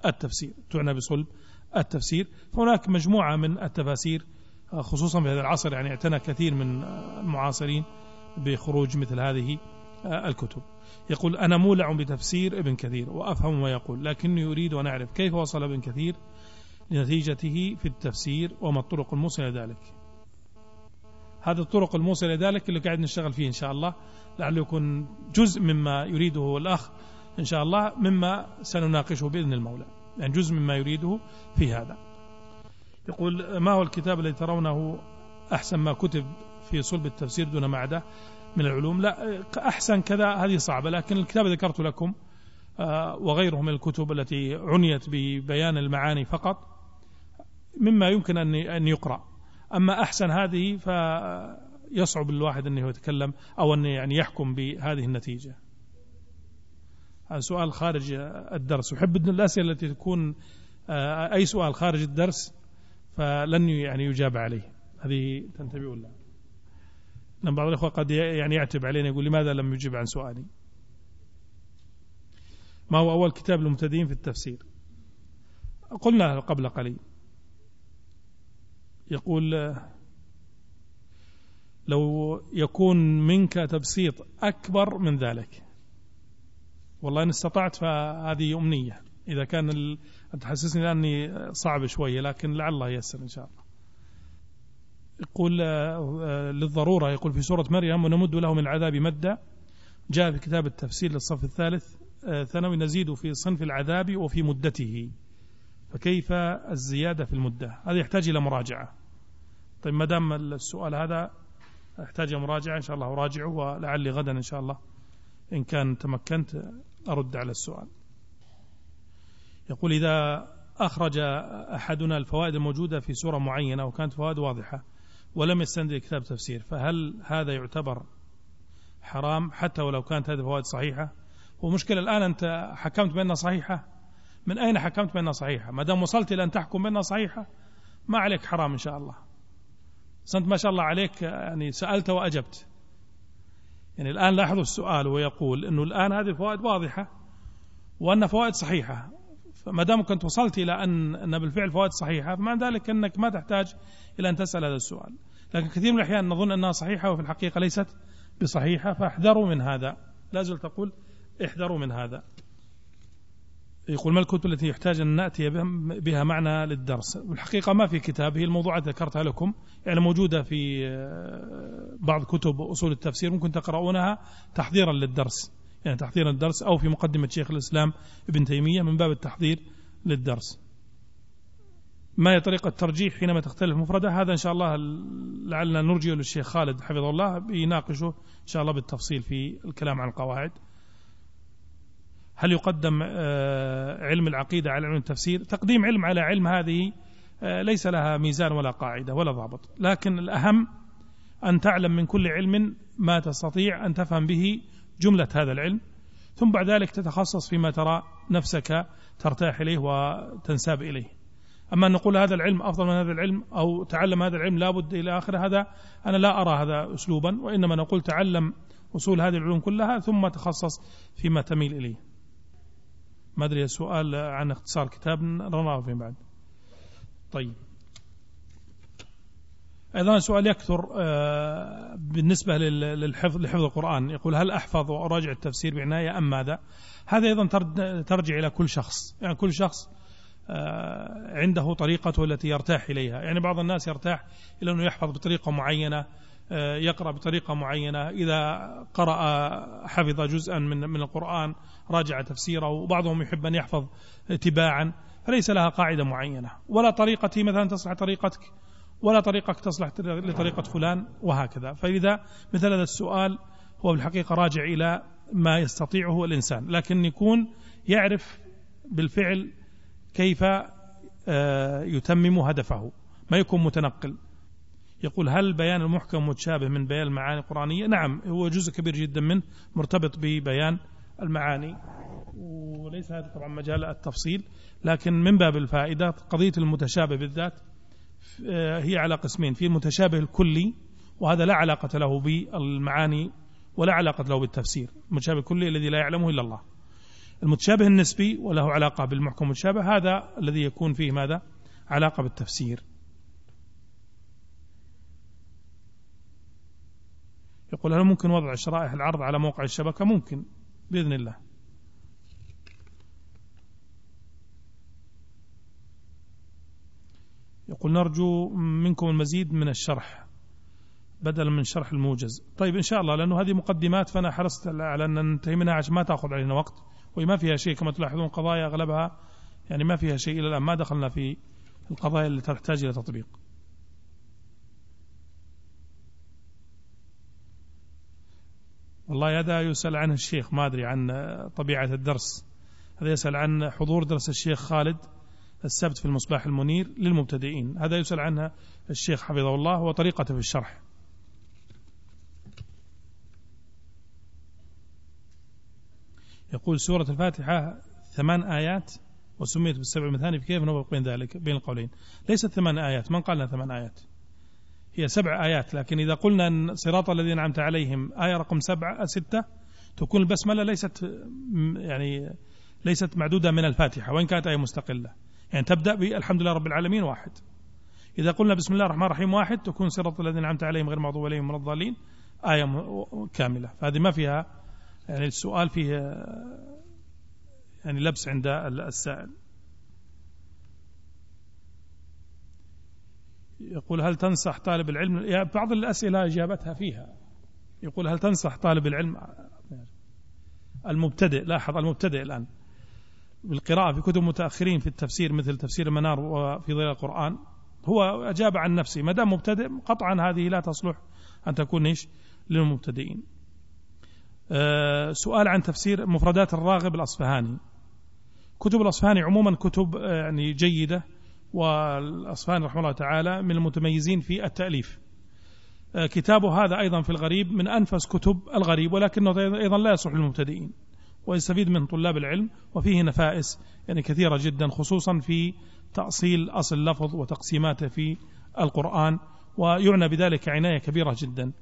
التفسير. فهناك مجموعة من التفاسير خصوصا في هذا العصر، يعني اعتنى كثير من المعاصرين بخروج مثل هذه الكتب. يقول: أنا مولع بتفسير ابن كثير وأفهم ما يقول، لكني أريد أن أعرف كيف وصل ابن كثير لنتيجته في التفسير وما الطرق الموصلة إلى ذلك. هذه الطرق الموصلة إلى ذلك اللي قاعد نشتغل فيه إن شاء الله، لعله يكون جزء مما يريده الأخ إن شاء الله، مما سنناقشه بإذن المولى، يعني جزء مما يريده في هذا. يقول: ما هو الكتاب الذي ترونه أحسن ما كتب في صلب التفسير دون ما عداه من العلوم؟ لا، أحسن كذا هذه صعبة، لكن الكتاب ذكرت لكم وغيره من الكتب التي عنيت ببيان المعاني فقط مما يمكن أن يقرأ. أما أحسن هذه فيصعب الواحد أنه يتكلم أو أن يعني يحكم بهذه النتيجة. هذا سؤال خارج الدرس، وحب أن الأسئلة التي تكون أي سؤال خارج الدرس فلن يعني يجاب عليه، هذه تنتبهوا لها. لأن بعض الأخوة قد يعني يعتب علينا يقول: لماذا لم يجيب عن سؤالي؟ ما هو أول كتاب للمبتدئين في التفسير؟ قلنا قبل قليل. يقول: لو يكون منك تبسيط أكبر من ذلك، والله إن استطعت فهذه أمنية. إذا كان تحسسني أني صعب شوية، لكن لعل الله ييسر إن شاء الله. يقول: للضرورة. يقول: في سورة مريم: ونمد له من العذاب مدا. جاء في كتاب التفسير للصف الثالث ثانوي: نزيد في صنف العذاب وفي مدته، فكيف الزيادة في المدة؟ هذا يحتاج إلى مراجعة. طيب ما دام السؤال هذا يحتاج مراجعة إن شاء الله أراجعه، ولعلي غدا إن شاء الله إن كان تمكنت أرد على السؤال. يقول: إذا أخرج أحدنا الفوائد الموجودة في سورة معينة وكانت فوائد واضحة ولم يستند كتاب تفسير، فهل هذا يعتبر حرام حتى ولو كانت هذه الفوائد صحيحة؟ ومشكلة الآن أنت حكمت بأنها صحيحة، من أين حكمت بأنها صحيحة؟ ما دام وصلت إلى أن تحكم بأنها صحيحة ما عليك حرام إن شاء الله. سنت ما شاء الله عليك، يعني سألت وأجبت. يعني الآن لاحظوا السؤال ويقول أنه الآن هذه الفوائد واضحة وأن فوائد صحيحة، فما دام كنت وصلت إلى أن بالفعل فوائد صحيحة، فمعنى ذلك أنك ما تحتاج إلى أن تسأل هذا السؤال. لكن كثير من الأحيان نظن أنها صحيحة وفي الحقيقة ليست بصحيحة، فاحذروا من هذا. لازل تقول احذروا من هذا. يقول: ما الكتب التي يحتاج أن نأتي بها معنا للدرس؟ والحقيقة ما في كتاب، هي الموضوعات ذكرتها لكم، يعني موجودة في بعض كتب أصول التفسير، ممكن تقرؤونها تحضيرا للدرس، يعني تحضيرا للدرس، أو في مقدمة شيخ الإسلام ابن تيمية من باب التحضير للدرس. ما هي طريقة الترجيح حينما تختلف مفردة؟ هذا إن شاء الله لعلنا نرجع للشيخ خالد حفظه الله بيناقشه إن شاء الله بالتفصيل في الكلام عن القواعد. هل يقدم علم العقيدة على علم التفسير؟ تقديم علم على علم هذه ليس لها ميزان ولا قاعدة ولا ضابط، لكن الأهم أن تعلم من كل علم ما تستطيع أن تفهم به جملة هذا العلم، ثم بعد ذلك تتخصص فيما ترى نفسك ترتاح إليه وتنساب إليه. أما أن نقول هذا العلم أفضل من هذا العلم أو تعلم هذا العلم لابد إلى آخره، هذا أنا لا أرى هذا أسلوبا، وإنما نقول تعلم أصول هذه العلوم كلها ثم تخصص فيما تميل إليه. ما أدري السؤال عن اختصار كتاب رناه فيما بعد. طيب، أيضا سؤال يكثر بالنسبة لحفظ القرآن، يقول: هل أحفظ وأراجع التفسير بعناية أم ماذا؟ هذا أيضا ترجع إلى كل شخص، يعني كل شخص عنده طريقته التي يرتاح إليها. يعني بعض الناس يرتاح إلى أنه يحفظ بطريقة معينة، يقرأ بطريقة معينة، إذا قرأ حفظ جزءا من القرآن راجع تفسيره، وبعضهم يحب أن يحفظ تباعا، فليس لها قاعدة معينة، ولا طريقتي مثلا تصلح طريقتك، ولا طريقك تصلح لطريقة فلان، وهكذا. فإذا مثل هذا السؤال هو بالحقيقة راجع إلى ما يستطيعه الإنسان، لكن يكون يعرف بالفعل كيف يتمم هدفه، ما يكون متنقل. يقول: هل بيان المحكم متشابه من بيان المعاني القرآنية؟ نعم، هو جزء كبير جدا منه مرتبط ببيان المعاني، وليس هذا طبعا مجال التفصيل، لكن من باب الفائدة قضية المتشابه بالذات هي على قسمين: في المتشابه الكلي، وهذا لا علاقة له بالمعاني ولا علاقة له بالتفسير، المتشابه الكلي الذي لا يعلمه إلا الله. المتشابه النسبي وله علاقة بالمحكم المتشابه، هذا الذي يكون فيه ماذا؟ علاقة بالتفسير. يقول: هل ممكن وضع شرائح العرض على موقع الشبكة؟ ممكن بإذن الله. يقول: نرجو منكم المزيد من الشرح بدلا من شرح الموجز. طيب إن شاء الله، لأنه هذه مقدمات، فأنا حرصت على أن ننتهي منها عشان ما تأخذ علينا وقت، وما فيها شيء كما تلاحظون، قضايا أغلبها يعني ما فيها شيء إلى الآن، ما دخلنا في القضايا اللي تحتاج إلى تطبيق. والله هذا يسأل عنه الشيخ، ما أدري عن طبيعة الدرس، هذا يسأل عن حضور درس الشيخ خالد السبت في المصباح المنير للمبتدئين، هذا يسأل عنها الشيخ حفظه الله وطريقته في الشرح. يقول: سورة الفاتحة 8 آيات وسميت بالسبع المثاني، كيف نفرق بين ذلك بين القولين؟ ليست 8 آيات، من قال لنا 8 آيات؟ هي 7 آيات، لكن إذا قلنا أن صراط الذين أنعمت عليهم آية رقم 6 تكون البسملة ليست معدودة من الفاتحة، وإن كانت آية مستقلة، يعني تبدأ بالحمد لله رب العالمين 1. إذا قلنا بسم الله الرحمن الرحيم 1 تكون صراط الذين أنعمت عليهم غير المغضوب عليهم ولا الضالين آية كاملة. فهذه ما فيها يعني السؤال فيه يعني لبس عند السائل. يقول: هل تنصح طالب العلم؟ بعض الأسئلة إجابتها فيها. يقول: هل تنصح طالب العلم المبتدئ، لاحظ المبتدئ الآن، بالقراءة في كتب متأخرين في التفسير مثل تفسير المنار وفي ظلال القرآن؟ هو أجاب عن نفسه، ما دام مبتدئ قطعا هذه لا تصلح أن تكون للمبتدئين. سؤال عن تفسير مفردات الراغب الأصفهاني. كتب الأصفهاني عموما كتب يعني جيدة، والأصفهاني رحمه الله تعالى من المتميزين في التأليف. كتابه هذا أيضا في الغريب من أنفس كتب الغريب، ولكنه أيضا لا يصلح للمبتدئين، ويستفيد من طلاب العلم، وفيه نفائس يعني كثيرة جدا، خصوصا في تأصيل أصل اللفظ وتقسيماته في القرآن، ويعنى بذلك عناية كبيرة جدا.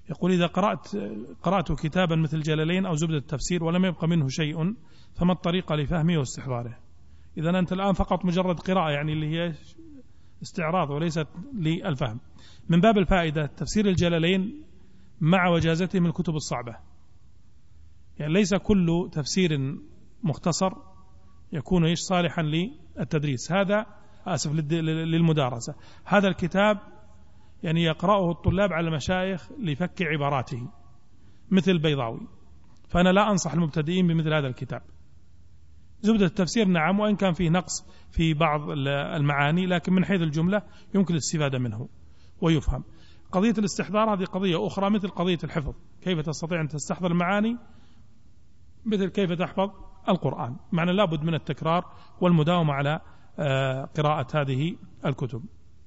يقول إذا قرأت كتابا مثل جلالين أو زبدة التفسير ولم يبقى منه شيء فما الطريقة لفهمه واستحضاره؟ إذا أنت الآن فقط مجرد قراءة يعني اللي هي استعراض وليست للفهم. من باب الفائدة تفسير الجلالين مع وجازته من الكتب الصعبة، يعني ليس كل تفسير مختصر يكون صالحا للتدريس، هذا آسف للمدارسة. هذا الكتاب يعني يقرأه الطلاب على المشايخ لفك عباراته مثل البيضاوي، فأنا لا أنصح المبتدئين بمثل هذا الكتاب. زبدة التفسير نعم وإن كان فيه نقص في بعض المعاني، لكن من حيث الجملة يمكن الاستفادة منه ويفهم. قضية الاستحضار هذه قضية أخرى مثل قضية الحفظ، كيف تستطيع أن تستحضر المعاني مثل كيف تحفظ القرآن، معنى لابد من التكرار والمداومة على قراءة هذه الكتب.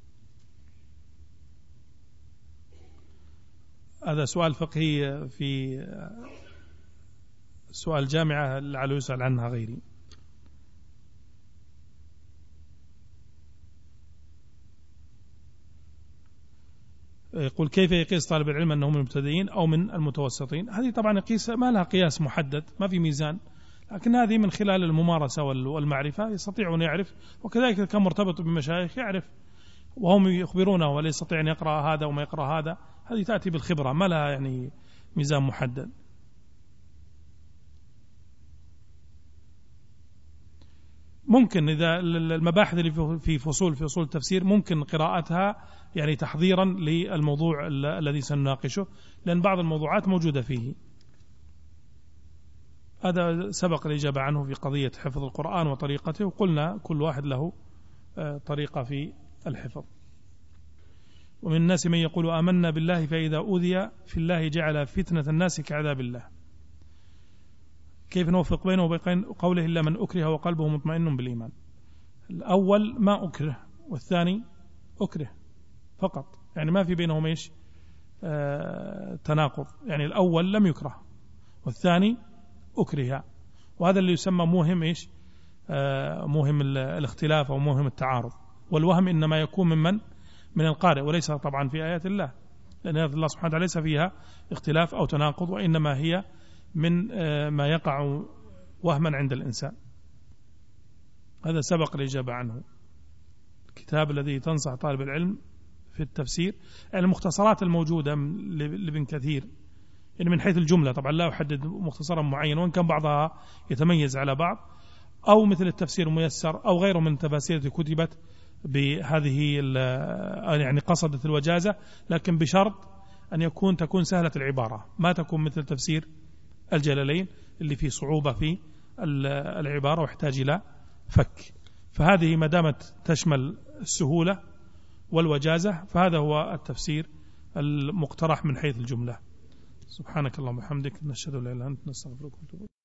هذا سؤال فقهي في سؤال جامعة لعله يسأل عنها غيري. يقول كيف يقيس طالب العلم أنه من المبتدئين أو من المتوسطين؟ هذه طبعا يقيس ما لها قياس محدد، ما في ميزان، لكن هذه من خلال الممارسة والمعرفة يستطيع أن يعرف، وكذلك كان مرتبط بمشايخ يعرف وهم يخبرونه ولا يستطيع أن يقرأ هذا وما يقرأ هذا، هذه تأتي بالخبرة ما لها يعني ميزان محدد. ممكن إذا المباحث اللي في فصول التفسير ممكن قراءتها يعني تحضيرا للموضوع الذي سنناقشه، لأن بعض الموضوعات موجودة فيه. هذا سبق الإجابة عنه في قضية حفظ القرآن وطريقته، وقلنا كل واحد له طريقة في الحفظ. ومن الناس من يقول آمنا بالله فإذا أوذي في الله جعل فتنة الناس كعذاب الله. كيف نوفق بينه وبين قوله إلا من أكره وقلبه مطمئن بالإيمان؟ الأول ما أكره والثاني أكره فقط، يعني ما في بينهم إيش تناقض، يعني الأول لم يكره والثاني أكره، وهذا اللي يسمى موهم إيش موهم الاختلاف أو موهم التعارض. والوهم إنما يكون من القارئ وليس طبعا في آيات الله، لأن آيات الله سبحانه وتعالى ليس فيها اختلاف أو تناقض، وإنما هي من ما يقع وهما عند الإنسان. هذا سبق الإجابة عنه. الكتاب الذي تنصح طالب العلم في التفسير، يعني المختصرات الموجودة لابن كثير يعني من حيث الجملة، طبعا لا أحدد مختصرا معين وإن كان بعضها يتميز على بعض، أو مثل التفسير الميسر أو غيره من التفاسير التي كتبت بهذه يعني قصدت الوجازة، لكن بشرط أن تكون سهلة العبارة، ما تكون مثل تفسير الجلالين اللي فيه صعوبة في العبارة ويحتاج إلى فك. فهذه ما دامت تشمل السهولة والوجازة فهذا هو التفسير المقترح من حيث الجملة. سبحانك اللهم وبحمدك، نشهد أن لا إله إلا أنت، نستغفرك ونتوب إليك.